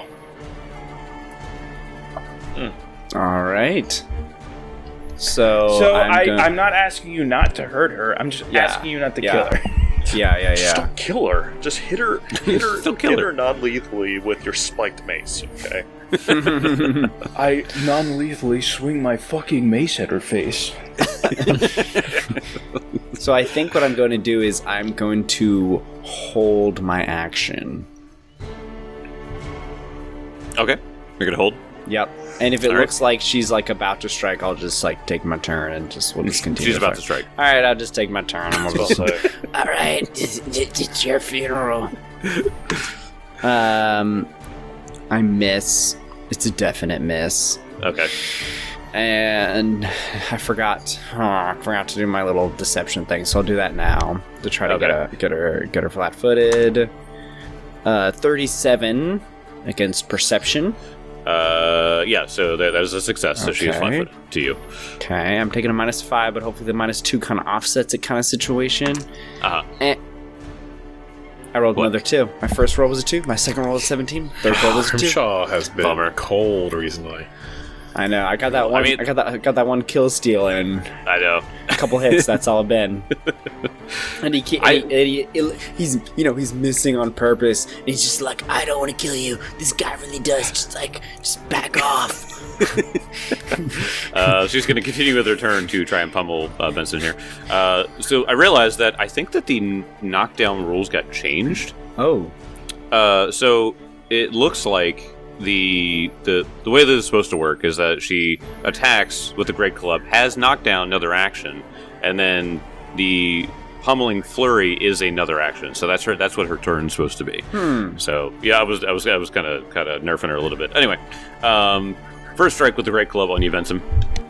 All right. So, So I'm I, gonna- I'm not asking you not to hurt her. I'm just Yeah, asking you not to yeah. kill her. yeah, yeah, Just yeah. don't kill her. Just hit her. Hit her. Still kill hit her. her non-lethally with your spiked mace. Okay. I non-lethally swing my fucking mace at her face. So I think what I'm going to do is I'm going to hold my action. Okay. You're gonna hold. Yep. And if it All right. looks like she's like about to strike, I'll just like take my turn and just we'll just continue. She's about to fight. strike. All right, I'll just take my turn. And we'll So, go. All right, it's, it's your funeral. um, I miss. It's a definite miss. Okay. And I forgot. Oh, I forgot to do my little deception thing, so I'll do that now to try to Okay. get, a, get her get her flat-footed. Uh, thirty-seven against perception. Uh, yeah. So that, that is a success. So she is Okay. flat-footed to you. Okay, I'm taking a minus five, but hopefully the minus two kind of offsets it, kind of situation. Uh huh. Eh. I rolled What? another two. My first roll was a two. My second roll was a seventeen. Third roll was a two. Grimshaw has been Bummer. cold recently. I know. I got that one. I, mean- got that. I got that one kill steal and I know. a couple hits. That's all I've been. And he, can't, I- and he, and he- he's, you know, he's missing on purpose. And he's just like, I don't want to kill you. This guy really does. Just like, just back off. Uh, she's going to continue with her turn to try and pummel uh, Benson here. Uh, so I realized that I think that the n- knockdown rules got changed. oh, Uh, so it looks like the the the way that it's supposed to work is that she attacks with the great club, has knockdown, another action, and then the pummeling flurry is another action. So that's her. That's what her turn's supposed to be. hmm. So yeah, I was I was I was kind of kind of nerfing her a little bit. Anyway, um, first strike with the great club on you, Benson.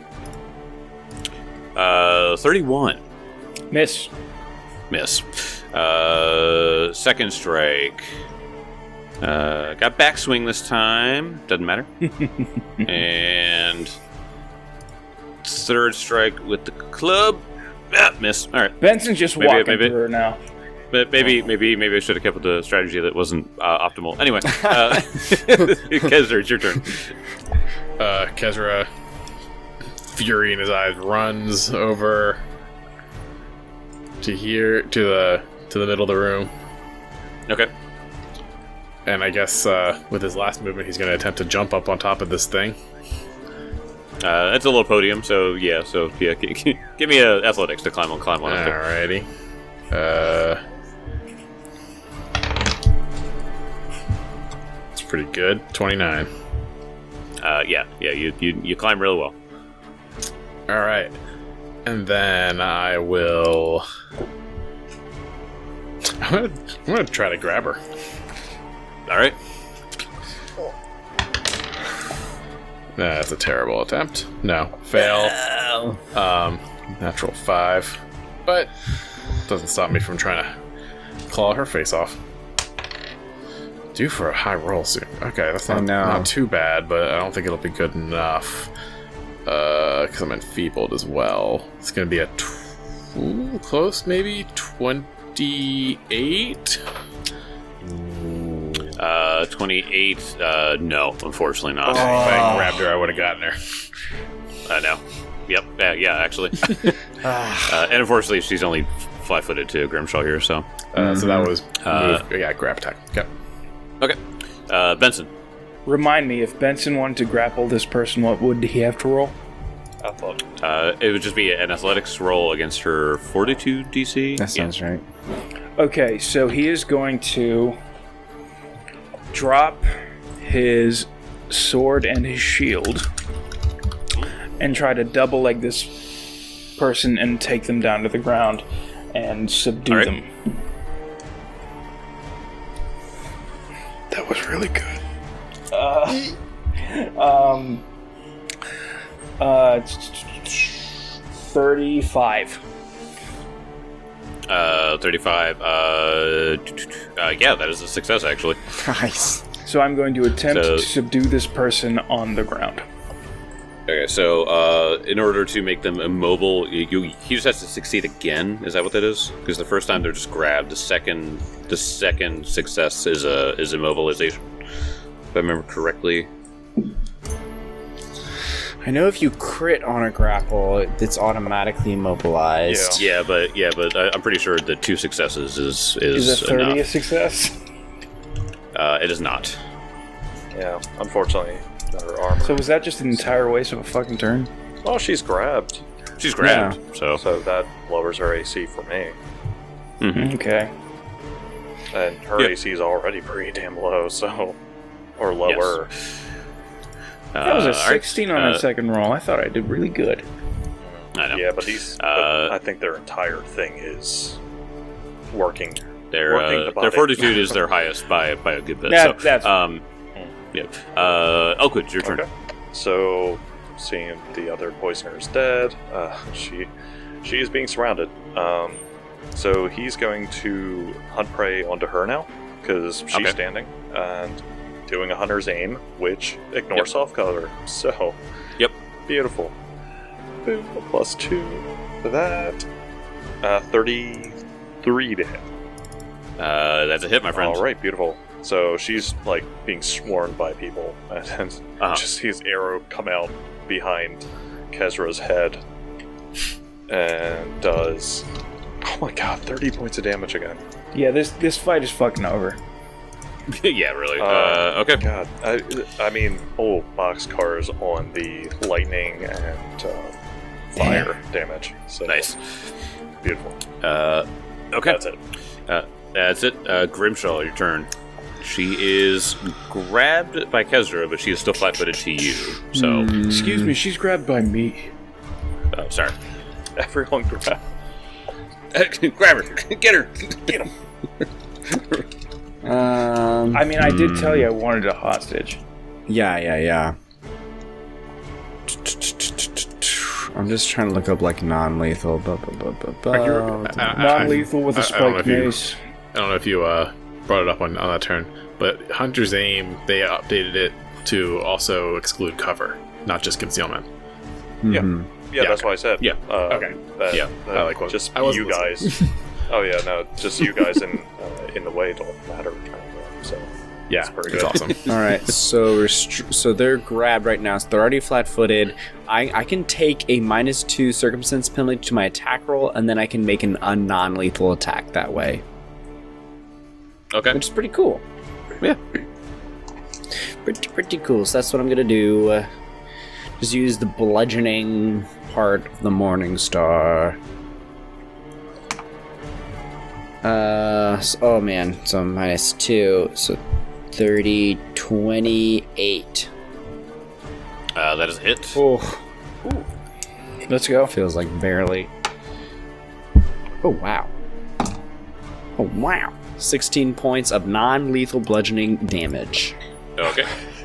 Uh, thirty-one. Miss. Miss. Uh, second strike. Uh, got backswing this time. Doesn't matter. And third strike with the club. Ah, miss. All right. Benson's just Maybe- walking maybe- through her now. But maybe, maybe, maybe I should have kept with the strategy that wasn't uh, optimal. Anyway, uh, Kezra, it's your turn. Uh, Kezra, fury in his eyes, runs over to here to the to the middle of the room, Okay. and I guess uh, with his last movement, he's going to attempt to jump up on top of this thing. Uh, it's a little podium, so yeah, so yeah, g- g- give me a athletics to climb on, climb on. up there. Alrighty. Uh, it's pretty good. twenty-nine. Uh, yeah, yeah, you, you you climb really well. All right, and then I will. I'm gonna, I'm gonna try to grab her. All right. That's a terrible attempt. No, fail. Um, natural five, but doesn't stop me from trying to claw her face off. Due for a high roll soon. Okay, that's not, I know. not too bad, but I don't think it'll be good enough. Uh, because I'm enfeebled as well. It's gonna be a tw- ooh, close, maybe twenty-eight. Uh, twenty-eight. Uh, no, unfortunately not. If I grabbed her, I would have gotten her. I know. Yep. Yeah, yeah actually. uh, and unfortunately, she's only flat-footed too, Grimshaw here. So. Uh, so that was Uh, move, yeah, grab attack. Okay. Okay. Uh, Benson. Remind me, if Benson wanted to grapple this person, what would he have to roll? I thought. Uh, it would just be an athletics roll against her fortitude D C. That sounds right. Okay, so he is going to drop his sword and his shield and try to double leg this person and take them down to the ground and subdue All right. them. That was really good. Uh, um, uh, thirty-five. Uh, thirty-five. Uh, t- t- t- uh, yeah, that is a success actually. Nice. So I'm going to attempt So- to subdue this person on the ground. Okay, so uh, in order to make them immobile, you, you he just has to succeed again. Is that what that is? Because the first time they're just grabbed. The second, the second success is a is immobilization. If I remember correctly. I know if you crit on a grapple, it's automatically immobilized. Yeah, but yeah, but I, I'm pretty sure the two successes is is, Is a thirty a enough. success? Uh, it is not. Yeah, unfortunately, her armor. So was that just an entire waste of a fucking turn? well, she's grabbed, She's grabbed, so so that lowers her A C for me. mhm. Okay. And her Yep. A C is already pretty damn low, so. Or lower. That was Uh, a all right. sixteen on Uh, a second roll. I thought I did really good. I know. Yeah, but these. Uh, but I think their entire thing is working. Their working uh, the their body. fortitude is their highest by by a good bit. That- so, that's- um, yeah. Uh, Elkwood, it's your turn. Okay. So, seeing the other poisoner is dead, uh, she she is being surrounded. Um, so he's going to hunt prey onto her now because she's Okay. standing and doing a hunter's aim, which ignores Yep. soft cover. So, Yep. beautiful. Boom, a plus two for that. Uh, thirty-three to hit. Uh, that's a hit, my friend. All right, beautiful. So she's like being swarmed by people, and Uh-huh. just sees arrow come out behind Kezra's head, and does oh my god, thirty points of damage again. Yeah, this this fight is fucking over. yeah, really. Uh, Uh, okay. God, I, I mean, oh, boxcars on the lightning and uh, fire damage. So Nice. beautiful. Uh, okay. That's it. Uh, that's it. Uh, Grimshaw, your turn. She is grabbed by Kezra, but she is still flat-footed to you. So, Excuse me, she's grabbed by me. uh, sorry. Everyone grab. Grab her. Get her. Get him. Um. I mean, I did tell you I wanted a hostage. Yeah, yeah, yeah. I'm just trying to look up like non-lethal. Bu- bu- bu- bu- bu- Are you- um, I- I- Non-lethal with a I- I don't know spike if you- mace. I don't know if you uh, brought it up on, on that turn, but Hunter's Aim, they updated it to also exclude cover, not just concealment. Yeah. mhm. Yeah, Yeah, that's okay. what I said. Yeah, Uh, okay. that- Yeah, that I like what- just I wasn't you guys. Oh yeah, no, just you guys in uh, in the way don't matter. Kind of, so Yeah, it's pretty it's good. awesome. All right, so restri- so they're grabbed right now. So they're already flat-footed. I, I can take a minus two circumstance penalty to my attack roll, and then I can make an, a non-lethal attack that way, Okay. which is pretty cool. Yeah. Pretty pretty cool. So that's what I'm gonna do. Uh, just use the bludgeoning part of the Morning Star. Uh, s- oh man, so minus two, so thirty, twenty-eight. Uh, that is a hit. Oh, Let's go. feels like barely. Oh wow. Oh wow. sixteen points of non-lethal bludgeoning damage. Okay.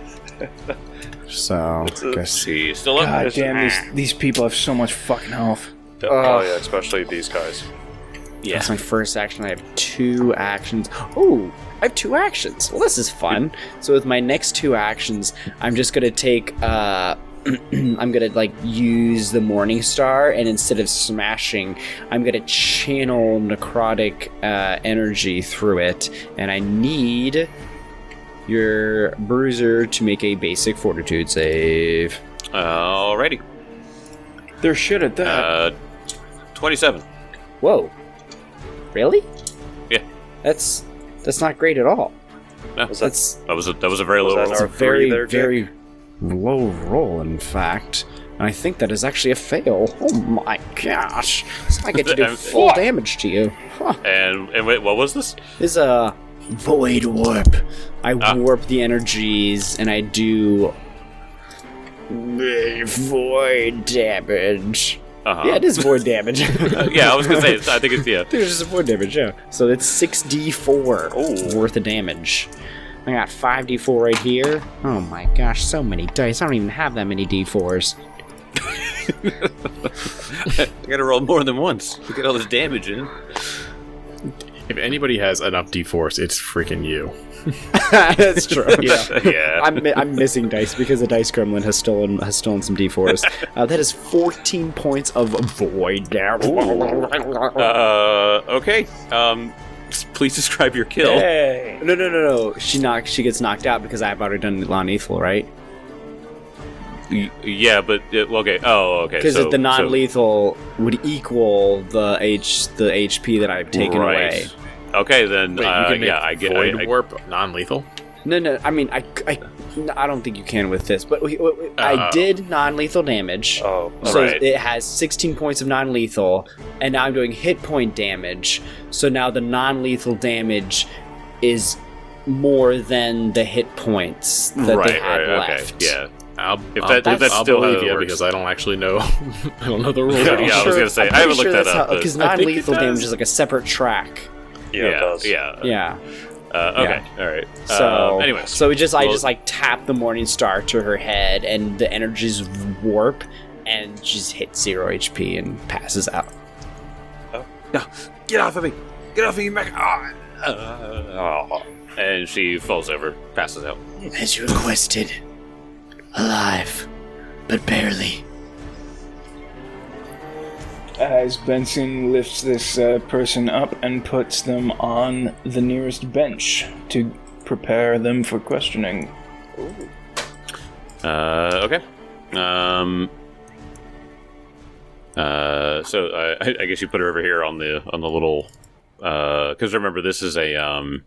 So, It's a- guess She's still up. God damn, these these people have so much fucking health. Oh yeah, especially these guys. Yeah. that's my first action. I have two actions. Oh, I have two actions. Well, this is fun. So with my next two actions, I'm just gonna take. Uh, I'm gonna like use the Morning Star, and instead of smashing, I'm gonna channel necrotic uh, energy through it, and I need your bruiser to make a basic fortitude save. Alrighty. They're shit at that. Uh, twenty-seven. Whoa, really? Yeah. That's that's not great at all. No, Was that- That's that was a that was a very Was low that roll. It's a R three very, there, Jack? very low roll, in fact. And I think that is actually a fail. Oh my gosh. I get to do Um, full what? damage to you. Huh. And and wait, what was this? This is a void warp. I Ah. warp the energies and I do void damage. Uh-huh. Yeah, it is void damage. Yeah, I was gonna say. I think it's yeah. There's just void damage, yeah. So it's six d four Ooh. worth of damage. I got five d four right here. Oh my gosh, so many dice. I don't even have that many d fours. I gotta roll more than once to get all this damage in. If anybody has enough D-Force, it's freaking you. That's true. Yeah. Yeah. I'm, mi- I'm missing dice because the dice gremlin has stolen has stolen some d fours. Uh, that is fourteen points of void damage. Uh, okay. Um, s- please describe your kill. Hey. No, no, no, no. She knocked. She gets knocked out because I've already done non-lethal, right? Y- Yeah, but uh, okay. Oh, okay. Because so, the so- non-lethal would equal the h the H P that I've taken right. away. Okay, then. Wait, uh, you can make yeah, I get. Void I, I, Warp non-lethal? No, no. I mean, I, I, I don't think you can with this, but we, we, we- I Uh, did non-lethal damage. Oh, So Right. it has sixteen points of non-lethal, and now I'm doing hit point damage. So now the non-lethal damage is more than the hit points that right. they had Right. left. Okay. Yeah. I'll, If I'll, that- if that's I'll still how believe it you works. because I don't actually know. I don't know the rules. Yeah, at all. I was gonna say, I haven't looked that up, but- Because I think it non-lethal does. damage is like a separate track. yeah, it does. Yeah. Yeah. Uh, okay. All right. So uh, anyways. so we just I well- just like tap the Morning Star to her head, and the energies warp, and she just hits zero H P and passes out. Get off of me! Get off of me, Mac! Ah. Uh, oh. And she falls over, passes out. As you requested. Alive, but barely. As Benson lifts this uh, person up and puts them on the nearest bench to prepare them for questioning. Uh, okay. Um. Uh, so uh, I, I guess you put her over here on the on the little. Because remember, this is a um.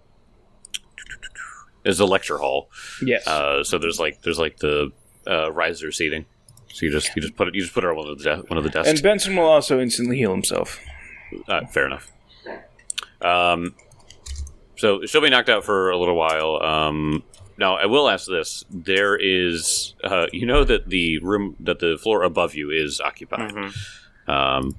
Is a lecture hall. Yes. Uh, so there's like there's like the uh, riser seating. So you just you just put it you just put her on one of the de- one of the desks. and Benson will also instantly heal himself. Uh, fair enough. Um, so she'll be knocked out for a little while. Um, now I will ask this: there is, uh, you know, that the room that the floor above you is occupied. Um,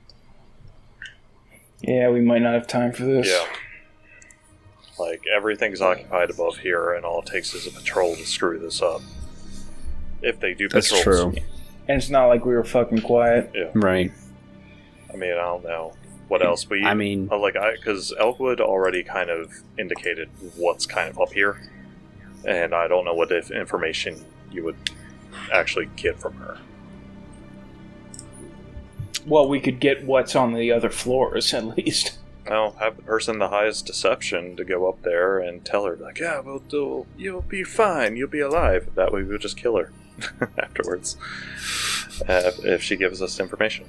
Yeah, we might not have time for this. Yeah. Like, everything's occupied above here, and all it takes is a patrol to screw this up. If they do That's patrols. true. And it's not like we were fucking quiet. Right. I mean, I don't know what else, but you, I mean- uh, like, I because Elkwood already kind of indicated what's kind of up here, and I don't know what if information you would actually get from her. Well, we could get what's on the other floors, at least. Well, have the person the highest deception to go up there and tell her, like, yeah, we'll do, you'll be fine, you'll be alive. That way we'll just kill her afterwards, uh, if she gives us information.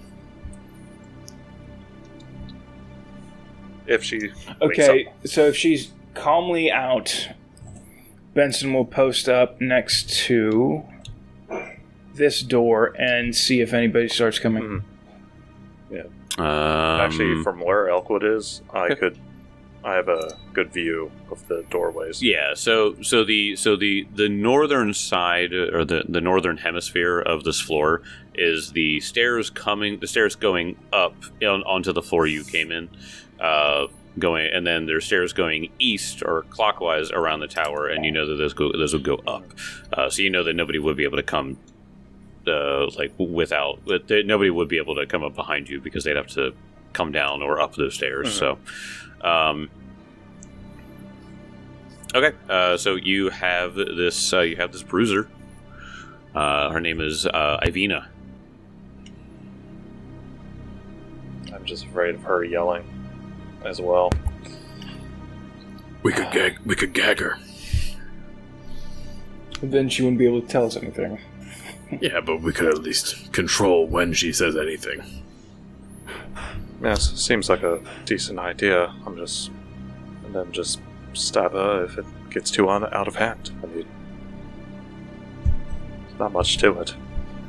If she wakes Okay, up. so if she's calmly out, Benson will post up next to this door and see if anybody starts coming. Mhm. Um, Actually, from where Elkwood is, I could, I have a good view of the doorways. yeah. So so the so the the northern side or the the northern hemisphere of this floor is the stairs coming, the stairs going up on, onto the floor you came in, uh, going, and then there's stairs going east or clockwise around the tower, and you know that those go those will go up. Uh, so you know that nobody would be able to come. Uh, like without that nobody would be able to come up behind you because they'd have to come down or up those stairs. Mhm. So, um, okay. Uh, so you have this. Uh, you have this bruiser. Uh, her name is uh, Ivina. I'm just afraid of her yelling as well. We could gag. We could gag her. Then she wouldn't be able to tell us anything. Yeah, but we could at least control when she says anything. Yes, seems like a decent idea. I'm just, and then just stab her if it gets too on, out of hand. I mean, there's not much to it.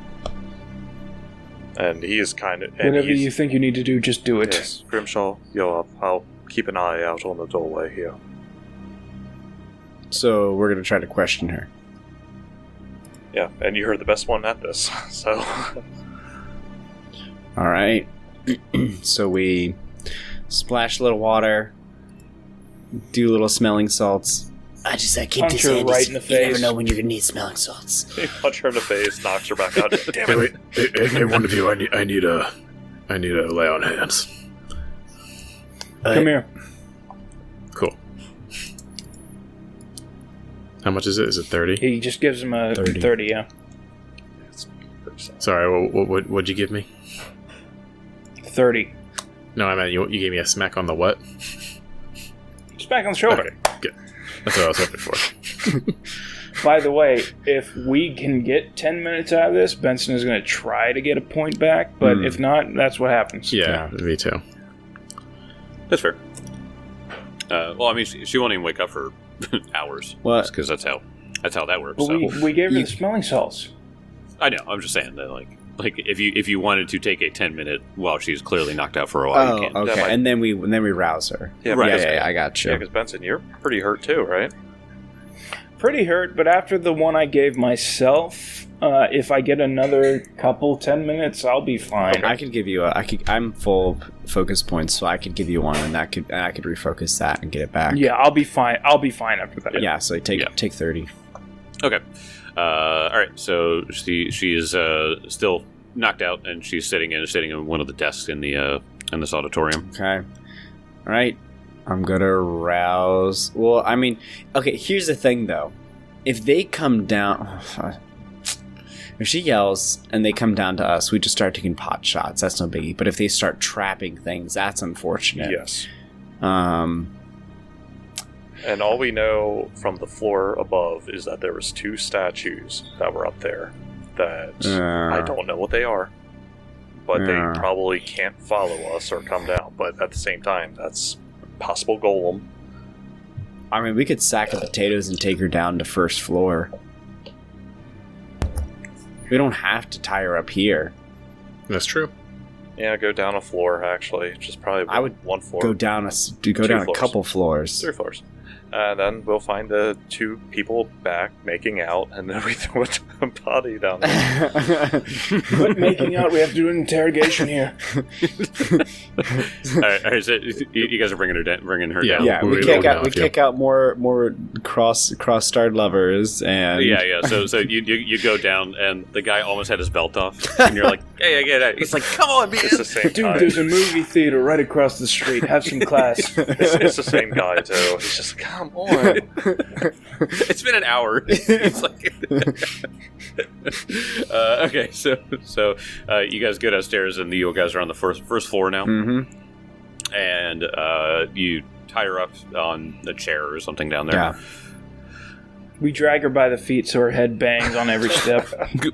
And he is kind of Whatever you think you need to do, just do it. Yes, Grimshaw, you're up. I'll keep an eye out on the doorway here. So we're gonna try to question her. Yeah, and you're the best one at this, so. All right. So we splash a little water, do little smelling salts. I just I keep Punch this her handy. right in the You never face. know when you're gonna need smelling salts. He punch her in the face, knocks her back out. Damn Hey, it! wait, hey, hey, hey, one of you, I need, I need a, I need a lay on hands. Uh, Come here. Cool. How much is it? Is it thirty? He just gives him a thirty. thirty, yeah. It's pretty sad. Sorry, what, what, what, what'd you give me? thirty. No, I meant you, you gave me a smack on the what? Smack on the shoulder. Okay, good. That's what I was hoping for. By the way, if we can get ten minutes out of this, Benson is going to try to get a point back, but Hmm. if not, that's what happens. Yeah, me too. That's fair. Uh, well, I mean, she, she won't even wake up for hours. What? Because that's how that's how that works. But So we, we gave her You- the smelling salts. I know. I'm just saying that, like, like if you if you wanted to take a ten minute while she's clearly knocked out for a while, Oh, you can. okay. That might- And then we and then we rouse her. Yeah, Right. Yeah, because, yeah, yeah, I got you. yeah, because Benson, you're pretty hurt too, right? Pretty hurt, but after the one I gave myself, uh, if I get another couple, ten minutes, I'll be fine. I could give you a. I could. I'm full focus points, so I could give you one, and that could. And I could refocus that and get it back. Yeah, I'll be fine. I'll be fine after that. Yeah. So take Yeah. take thirty. Okay. Uh, all right. So she she is uh, still knocked out, and she's sitting in sitting in one of the desks in the uh, in this auditorium. Okay. All right. I'm gonna rouse. Well, I mean, okay. Here's the thing, though. If they come down, if she yells and they come down to us, we just start taking pot shots. That's no biggie. But if they start trapping things, that's unfortunate. Yes. Um. And all we know from the floor above is that there was two statues that were up there that Uh, I don't know what they are. But Yeah. they probably can't follow us or come down. But at the same time, that's possible golem. I mean, we could sack the potatoes and take her down to first floor. We don't have to tie her up here. That's true. Yeah, go down a floor, actually. Just probably I would one floor. Go down a s- go Two down floors. a couple floors. Three floors. And then we'll find the two people back making out, and then we throw a body down there. Quit making out. We have to do an interrogation here. all right, all right, so you, you guys are bringing her down, bringing her Yeah. down. Yeah, we, We kick don't out know we if you- kick out more more cross cross starred lovers and Yeah, yeah. So, so you, you you go down, and the guy almost had his belt off, and you're like, "Hey, I get it." He's like, "Come on, man!" It's the same Dude, guy. there's a movie theater right across the street. Have some class. It's, it's the same guy, too. He's just like, come on. It's been an hour. It's like, uh, okay, so so uh, you guys go downstairs, and you guys are on the first first floor now. Mm-hmm. and uh, you tie her up on a chair or something down there. Yeah. We drag her by the feet so her head bangs on every step.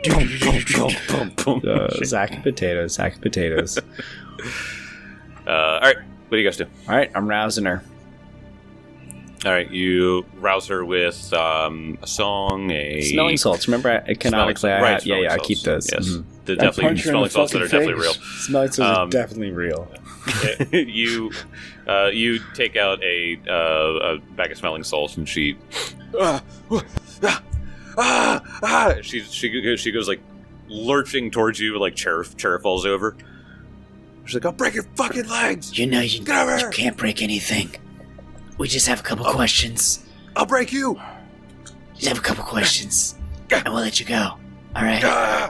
Uh, sack of potatoes, sack of potatoes. Uh, all right, what do you guys do? All right, I'm rousing her. All right, you rouse her with um, a song, a Smelling salts. Remember, I, canonically, I right, have, yeah, smelling yeah, I salts. keep those. Yes, Mhm. the I definitely punch her in the smelling salts that are fucking definitely real. face. Smelling salts Um, are definitely real. you uh, you take out a, uh, a bag of smelling salts, and she ah, ah, ah, ah. she she she goes like lurching towards you, like chair chair falls over. She's like, "I'll break your fucking legs! You know you, Get over you here! can't break anything. We just have a couple Oh. questions. I'll break you!" Just have a couple questions, and we'll let you go. All right. Ah!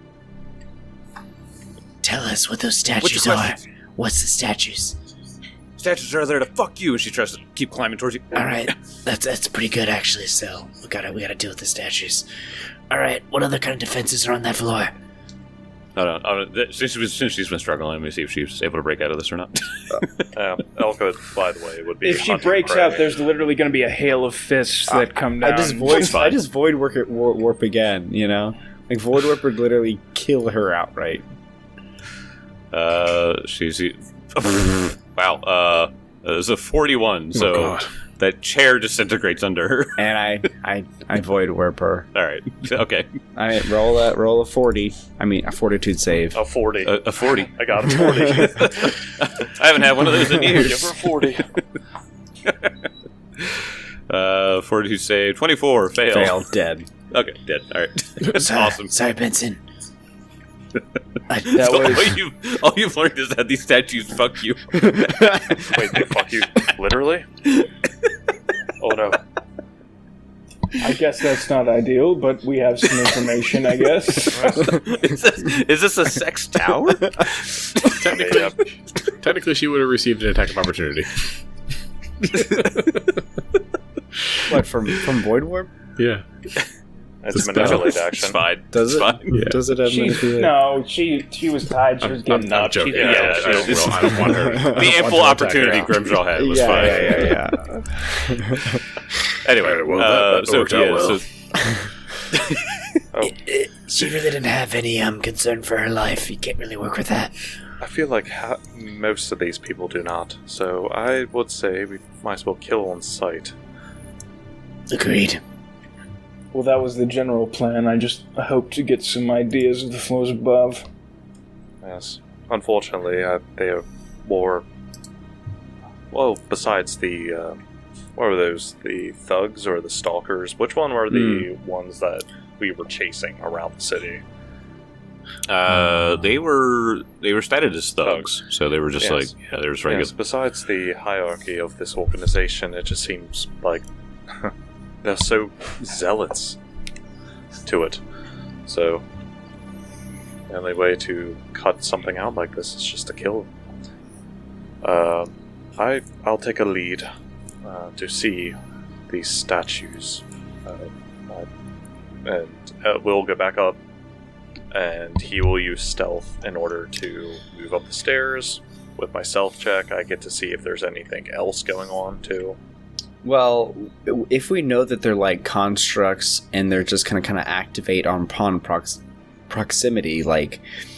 Tell us what those What's statues your are. questions? What's the statues? Statues are there to fuck you, and she tries to keep climbing towards you. All right, that's that's pretty good actually. So we gotta we gotta deal with the statues. All right, what other kind of defenses are on that floor? Hold on, hold on. Th- Since, she's- since she's been struggling, let me see if she's able to break out of this or not. Um, Elka, by the way, would be. If she hunting breaks prey. out, there's literally going to be a hail of fists that come down. I just void, fine. I just void work it, warp, warp again. You know, like void warp would literally kill her outright. Uh, she's wow. Uh, it's a forty-one, so God. that chair disintegrates under her. And I, I, I void warp her. All right, okay, I roll a roll a forty. I mean a fortitude save. A forty. a, a forty. I got a forty. I haven't had one of those in Give years. her forty. Uh, forty-two save, twenty-four fail. Fail, dead. Okay, dead. All right, that's Sorry, awesome. Sorry, Benson. I, That So was- all you all you've learned is that these statues fuck you. Wait, they fuck you literally? Oh no. I guess that's not ideal, but we have some information, I guess. is, this, is this a sex tower? Technically, Yeah. technically, she would have received an attack of opportunity. What from from void warp? Yeah. It's It's manipulate It's action. fine. Does it's it? fine. Yeah. Does it have She, manipulate? no, she she was tied. She was I'm, getting I'm, I'm up. joking. She, Yeah, I, don't, I, yeah, don't, it's- well, I don't want her. I don't The want ample to attack opportunity her. Grimshaw had was yeah, fine. yeah, yeah, yeah. Anyway, Well, that- uh, that so worked out yeah, well. so it, it, she really didn't have any um concern for her life. You can't really work with that. I feel like ha- most of these people do not. So I would say we might as well kill on sight. Agreed. well, that was the general plan. I just hope to get some ideas of the floors above. Yes. Unfortunately, uh, they are more. Well, besides the. Uh, what were those? The thugs or the stalkers? Which one were the ones that we were chasing around the city? uh, they were they were stated as thugs, so they were just Yes. like yeah, they were regular. Yes, besides the hierarchy of this organization, it just seems like they're so zealots to it. So, the only way to cut something out like this is just to kill them. Uh, I, I'll take a lead uh, to see these statues. Uh, uh, and uh, we'll go back up, and he will use stealth in order to move up the stairs. With my stealth check, I get to see if there's anything else going on, too. Well, if we know that they're like constructs and they're just gonna kind of activate on upon prox- proximity, like,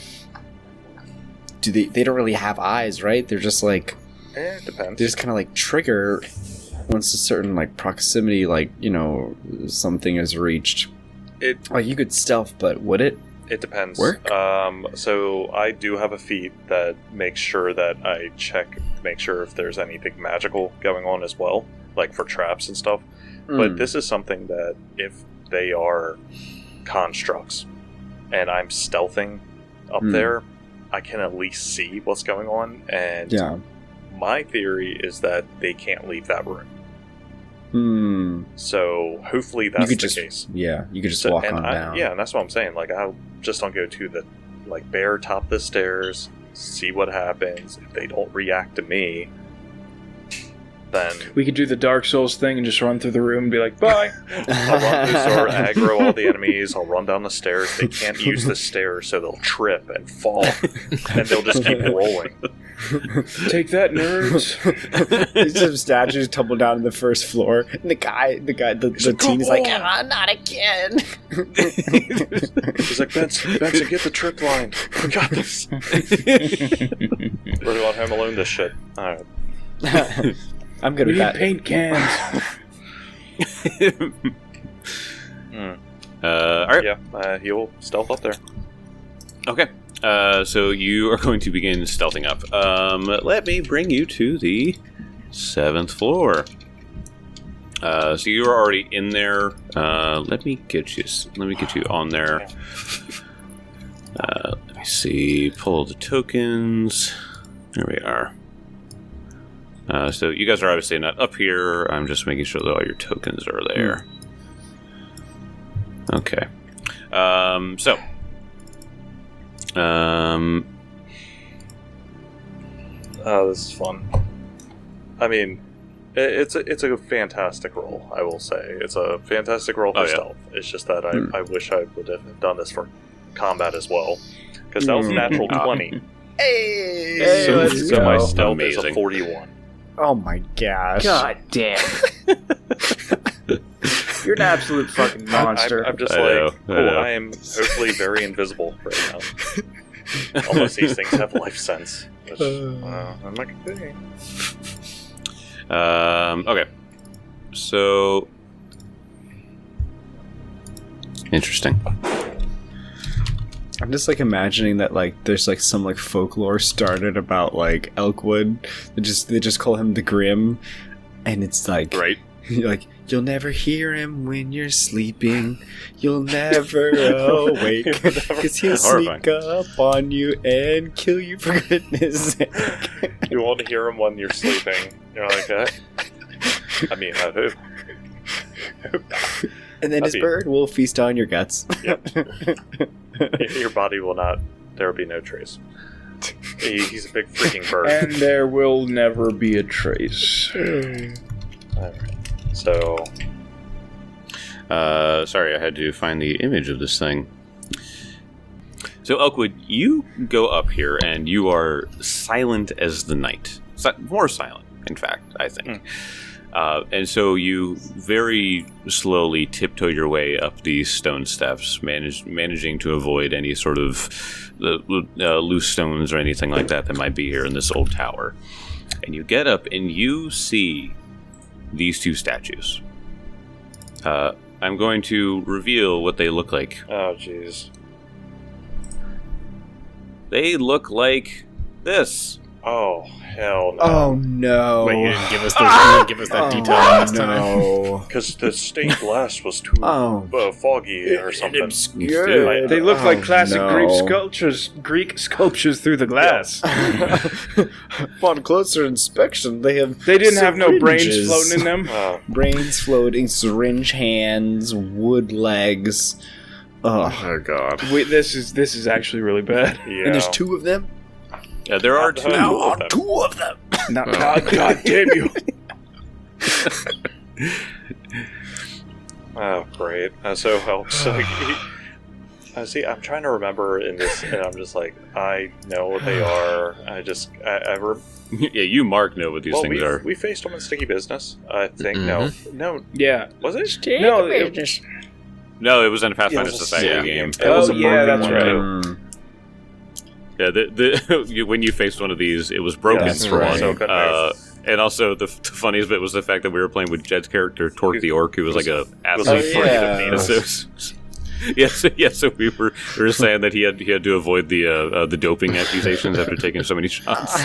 do they? They don't really have eyes, right? They're just like Eh, depends. they just kind of like trigger once a certain like proximity, like you know, something is reached. It Like you could stealth, but would it? It depends. Work? Um, so I do have a feat that makes sure that I check to make sure if there's anything magical going on as well, like for traps and stuff. But Hmm. this is something that if they are constructs and I'm stealthing up Hmm. there, I can at least see what's going on. And Yeah. my theory is that they can't leave that room. Hmm. So hopefully You that's could the just case. yeah. You could just So- walk and on I- down. Yeah, and that's what I'm saying. Like, I just don't go to the like bare top of the stairs, see what happens. If they don't react to me, then We could do the Dark Souls thing and just run through the room and be like, bye. I'll run through the door, aggro all the enemies. I'll run down the stairs. They can't use the stairs, so they'll trip and fall, and they'll just keep rolling. Take that, nerds. Some statues tumble down to the first floor, and the guy, the guy, the, the like, teen is "Come like, on." "Ah, not again." He's like, Benson, Benson, get the trip line. We got this. We're on Home Alone this shit. All right. I'm good We with need that. paint cans. Mm. Uh, all right. Yeah, uh, he'll stealth up there. Okay. Uh, so you are going to begin stealthing up. Um, let me bring you to the seventh floor. Uh, so you are already in there. Uh, let me get you. Let me get you on there. Uh, let me see. Pull the tokens. There we are. Uh, so you guys are obviously not up here. I'm just making sure that all your tokens are there. Okay. Um, so. Um. Oh, this is fun. I mean, it, it's a it's a fantastic roll. I will say it's a fantastic roll for Oh, yeah. stealth. It's just that I, Hmm. I wish I would have done this for combat as well, because that was a Hmm. natural twenty. Hey, Hey, so let's so my go. stealth is a Amazing. forty-one. oh my gosh! God damn. You're an absolute fucking I'm, monster. I'm just I know, like, I oh, know. I am hopefully very invisible right now. Unless these things have life sense, which uh, I'm not gonna be. Um, okay. So. Interesting. I'm just like imagining that like there's like some like folklore started about like Elkwood. They just they just call him the Grim, and it's like Right. like you'll never hear him when you're sleeping. You'll never awake You'll never- because he'll Horrifying. sneak up on you and kill you for goodness sake. You won't hear him when you're sleeping. You're like that. I mean, I hope. And then his That'd be- bird will feast on your guts. Your body will not. There will be no trace. He, he's a big freaking bird. And there will never be a trace. Alright. So, Uh, sorry, I had to find the image of this thing. So, Elkwood, you go up here and you are silent as the night. Si- more silent, in fact, I think. Uh, and so you very slowly tiptoe your way up these stone steps, manage, managing to avoid any sort of uh, uh, loose stones or anything like that that might be here in this old tower. And you get up and you see these two statues. Uh, I'm going to reveal what they look like. oh jeez. They look like this. Oh hell no. Oh no! Wait, you didn't give us, those, you didn't give us that Oh, detail last time. no. Because the stained glass was too Oh. uh, foggy or something. Good. They look Oh, like classic no. Greek sculptures. Greek sculptures through the glass. Upon closer inspection, they have They didn't have no brains syringes. floating in them. Uh, Brains floating, syringe hands, wood legs. Ugh. Oh god. Wait, this is this is actually really bad. yeah. And there's two of them? Uh, there are two. Now of them. Two of them! Not, God, God damn you! Oh, great. Uh, so, well, so he, uh, see, I'm trying to remember in this, and I'm just like, I know what they are. I just, I, I re- Yeah, you, Mark, know what these well, things we, are. we faced them in Sticky Business. I think Mm-hmm. no, no, Yeah. was it? No, it, No, it was in a Pathfinder Yeah, it was a- Society yeah. game. It was Oh, a yeah, broken that's one, right. too. Mm. Yeah, the, the, you- when you faced one of these, it was broken Yeah, that's for right. one. So good. Uh, and also, the, the funniest bit was the fact that we were playing with Jed's character, Torque the Orc, who was like a was absolute Oh, freak. yeah. afraid of So, needles. yeah, so, yeah, so we were we were saying that he had he had to avoid the uh, uh, the doping accusations after taking so many shots.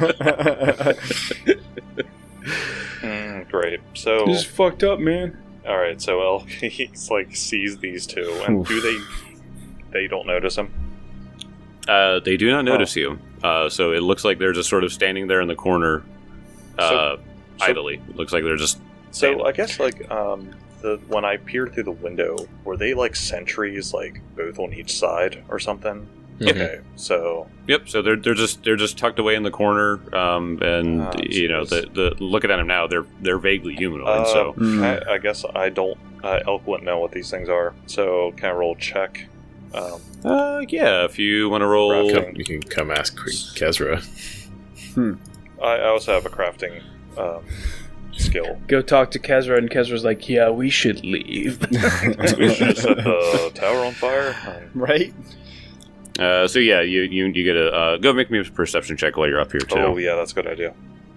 Mm, great. So, this is fucked up, man. all right. So, well, he's like sees these two, and Oof. do they? They don't notice him. Uh, they do not notice you. Uh, so it looks like they're just sort of standing there in the corner, uh, So- so- idly. It looks like they're just So I guess like um the when I peered through the window, were they like sentries like both on each side or something? Okay, so Yep. So they're they're just they're just tucked away in the corner, um, and Oh, you know the jeez. the looking at them now, they're they're vaguely humanoid. uh, so Hmm. I, I guess I don't. Uh, Elk wouldn't know what these things are. So can I roll check? Um, uh, yeah, if you want to roll, Crafting. Come, you can come ask Kezra. I, I also have a crafting um, skill. Go talk to Kezra, and Kezra's like, "Yeah, we should leave." We should set the tower on fire. Um, Right? uh, so yeah, you you you get a uh, go make me a perception check while you're up here too. oh yeah, that's a good idea.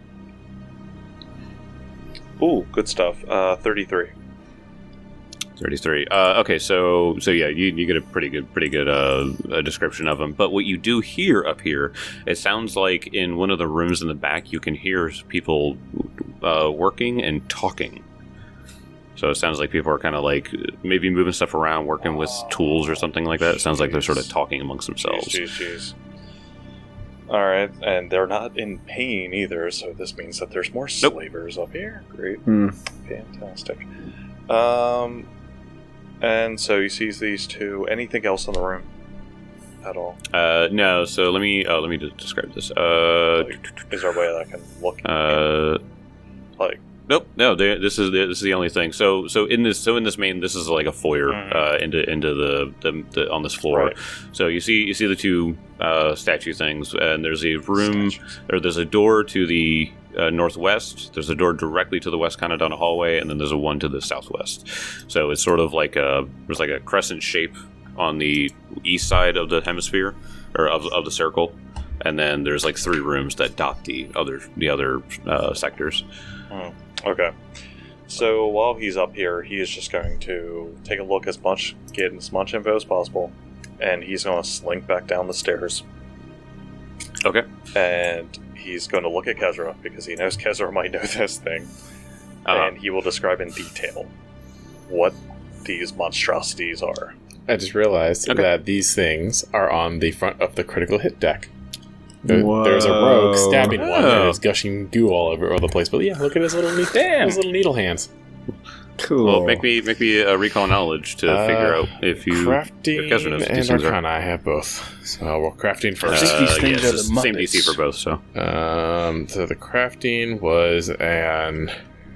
Ooh, good stuff. Uh, thirty-three. thirty-three. Uh, okay, so so yeah, you, you get a pretty good pretty good uh, uh, description of them. But what you do hear up here, it sounds like in one of the rooms in the back, you can hear people uh, working and talking. So it sounds like people are kind of like maybe moving stuff around, working with tools or something like that. It sounds like they're sort of talking amongst themselves. Jeez, jeez, jeez. All right, and they're not in pain either, so this means that there's more Nope. slavers up here. Great, Hmm. fantastic. Um, and so you see these two. Anything else in the room at all? Uh, no, so let me oh, let me just describe this. Uh, Like, is there a way that I can look? uh, like, Nope, no. They, this is the, this is the only thing. So so in this so in this main, this is like a foyer Mhm. uh, into into the, the, the on this floor. Right. So you see you see the two uh, statue things, and there's a room statues. or there's a door to the uh, northwest. There's a door directly to the west, kind of down a hallway, and then there's a one to the southwest. So it's sort of like a there's like a crescent shape on the east side of the hemisphere or of, of the circle, and then there's like three rooms that dot the other the other uh, sectors. Hmm. Okay. So while he's up here, he is just going to take a look as much, get as much info as possible, and he's going to slink back down the stairs. Okay. And he's going to look at Kezra because he knows Kezra might know this thing, Uh, and he will describe in detail what these monstrosities are. I just realized Okay. that these things are on the front of the critical hit deck. There- There's a rogue Whoa. stabbing one Oh. and it's gushing goo all over, all the place. But yeah, look at his little neat, Damn. his little needle hands. Cool. Well, make me make me a recall knowledge to Uh, figure out if you crafting if Kezra knows what and these things are. Arcana. I have both. So we're crafting Uh, first. think these things yeah, are it's the the same D C Muppets. for both. So Um, so the crafting was an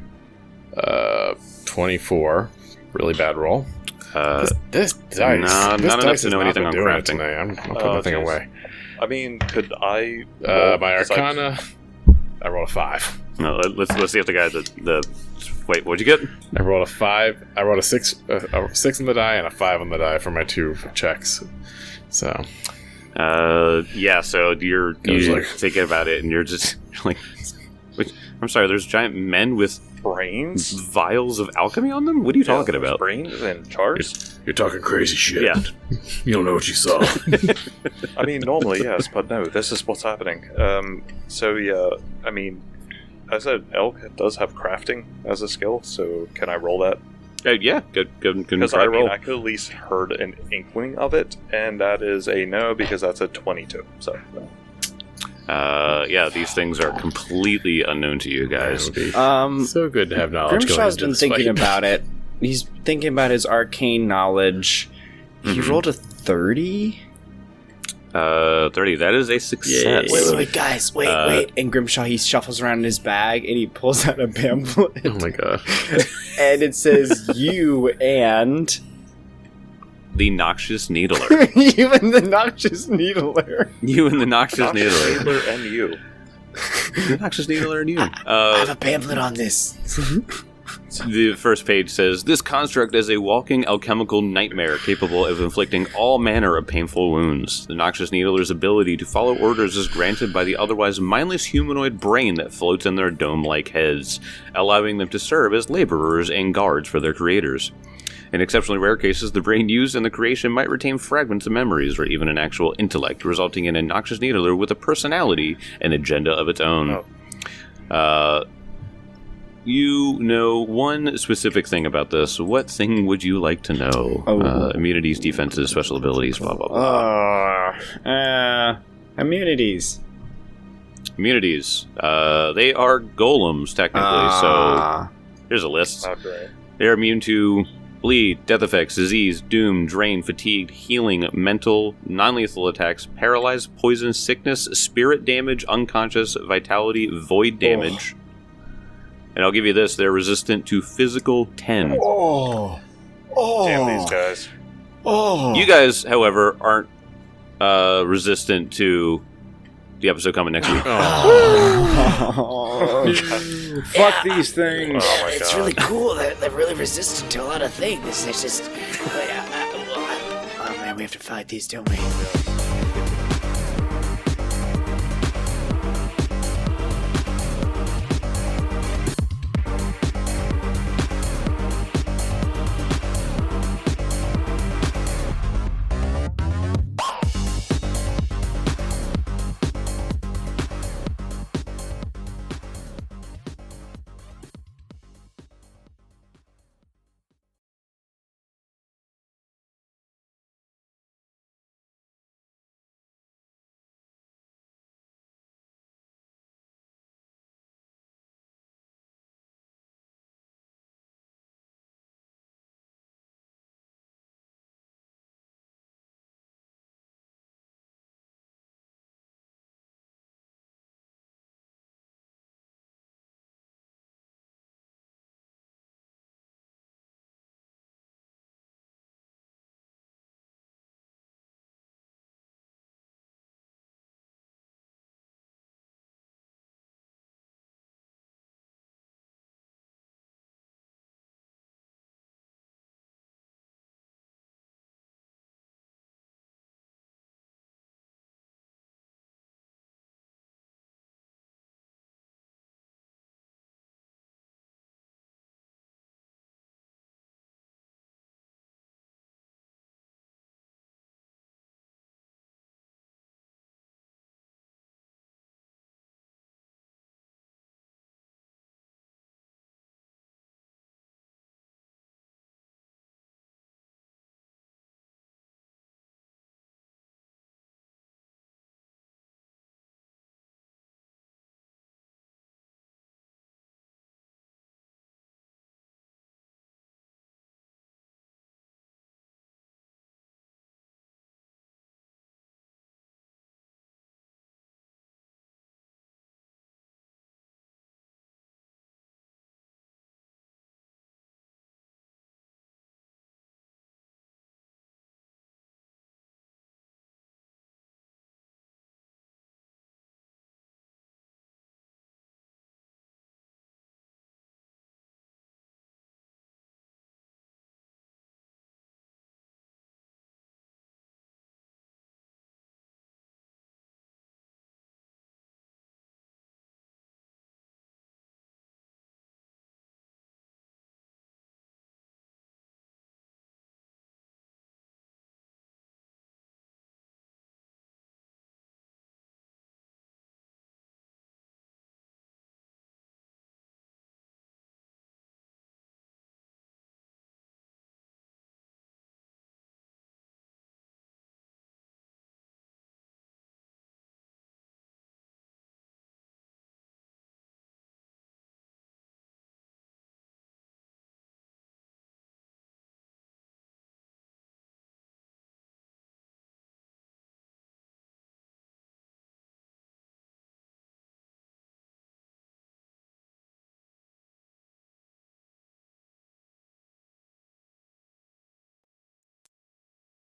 uh twenty-four. Really bad roll. uh, This, this dice, nah, this not enough dice to has know not anything been on doing it crafting. tonight. I'm, I'm putting Oh, the thing jeez. away. I mean, could I? Uh, roll- my 'cause I- Arcana, I rolled a five. no, let- let's let's see if the guy the the wait. What'd you get? I rolled a five. I rolled a six, uh, a six on the die, and a five on the die for my two checks. So Uh, yeah. So you're I was you like- thinking about it, and you're just like, wait, I'm sorry. There's giant men with brains. vials of alchemy on them. What are you talking Yeah, there's about? brains and jars. you're talking crazy shit. Yeah. You don't know what you saw. I mean, normally yes, but no, this is what's happening. Um, so yeah, I mean, as I said, Elk does have crafting as a skill, so can I roll that? Uh, yeah. Good. Good. Good. Because Try I to mean, roll. I could at least heard an inkling of it, and that is a no because that's a twenty-two. So no. Uh, yeah. These things are completely unknown to you guys. It would be Um, so good to have knowledge. going Grimshaw's into been this thinking fight. about it. He's thinking about his arcane knowledge. He Mhm. rolled a thirty. Uh, thirty. That is a success. Wait, wait, wait, guys, wait, Uh, wait. And Grimshaw, he shuffles around in his bag and he pulls out a pamphlet. Oh my god! And it says, you and The Noxious Needler. even the noxious needler. You and the Noxious Noxious Needler. Needler and you. The Noxious Needler and you. I have Uh, a pamphlet on this. the first page says, this construct is a walking alchemical nightmare capable of inflicting all manner of painful wounds. The Noxious Needler's ability to follow orders is granted by the otherwise mindless humanoid brain that floats in their dome-like heads, allowing them to serve as laborers and guards for their creators. In exceptionally rare cases, the brain used in the creation might retain fragments of memories or even an actual intellect, resulting in a Noxious Needler with a personality and agenda of its own. Oh. Uh, you know one specific thing about this. What thing would you like to know? Oh. Uh, immunities, defenses, special abilities, blah, blah, blah. Uh, uh, immunities. Immunities. Uh, they are golems, technically, so Ah. here's a list. Not great. They're immune to bleed, death effects, disease, doom, drain, fatigued, healing, mental, non-lethal attacks, paralyze, poison, sickness, spirit damage, unconscious, vitality, void damage. And I'll give you this, they're resistant to physical ten. Oh. Oh. Damn these guys. Oh. You guys, however, aren't uh, resistant to the episode coming next week. Oh. Fuck these things. Oh my It's god. really cool. They're, they're really resistant to a lot of things. It's just. Uh, uh, well, oh man, we have to fight these, don't we?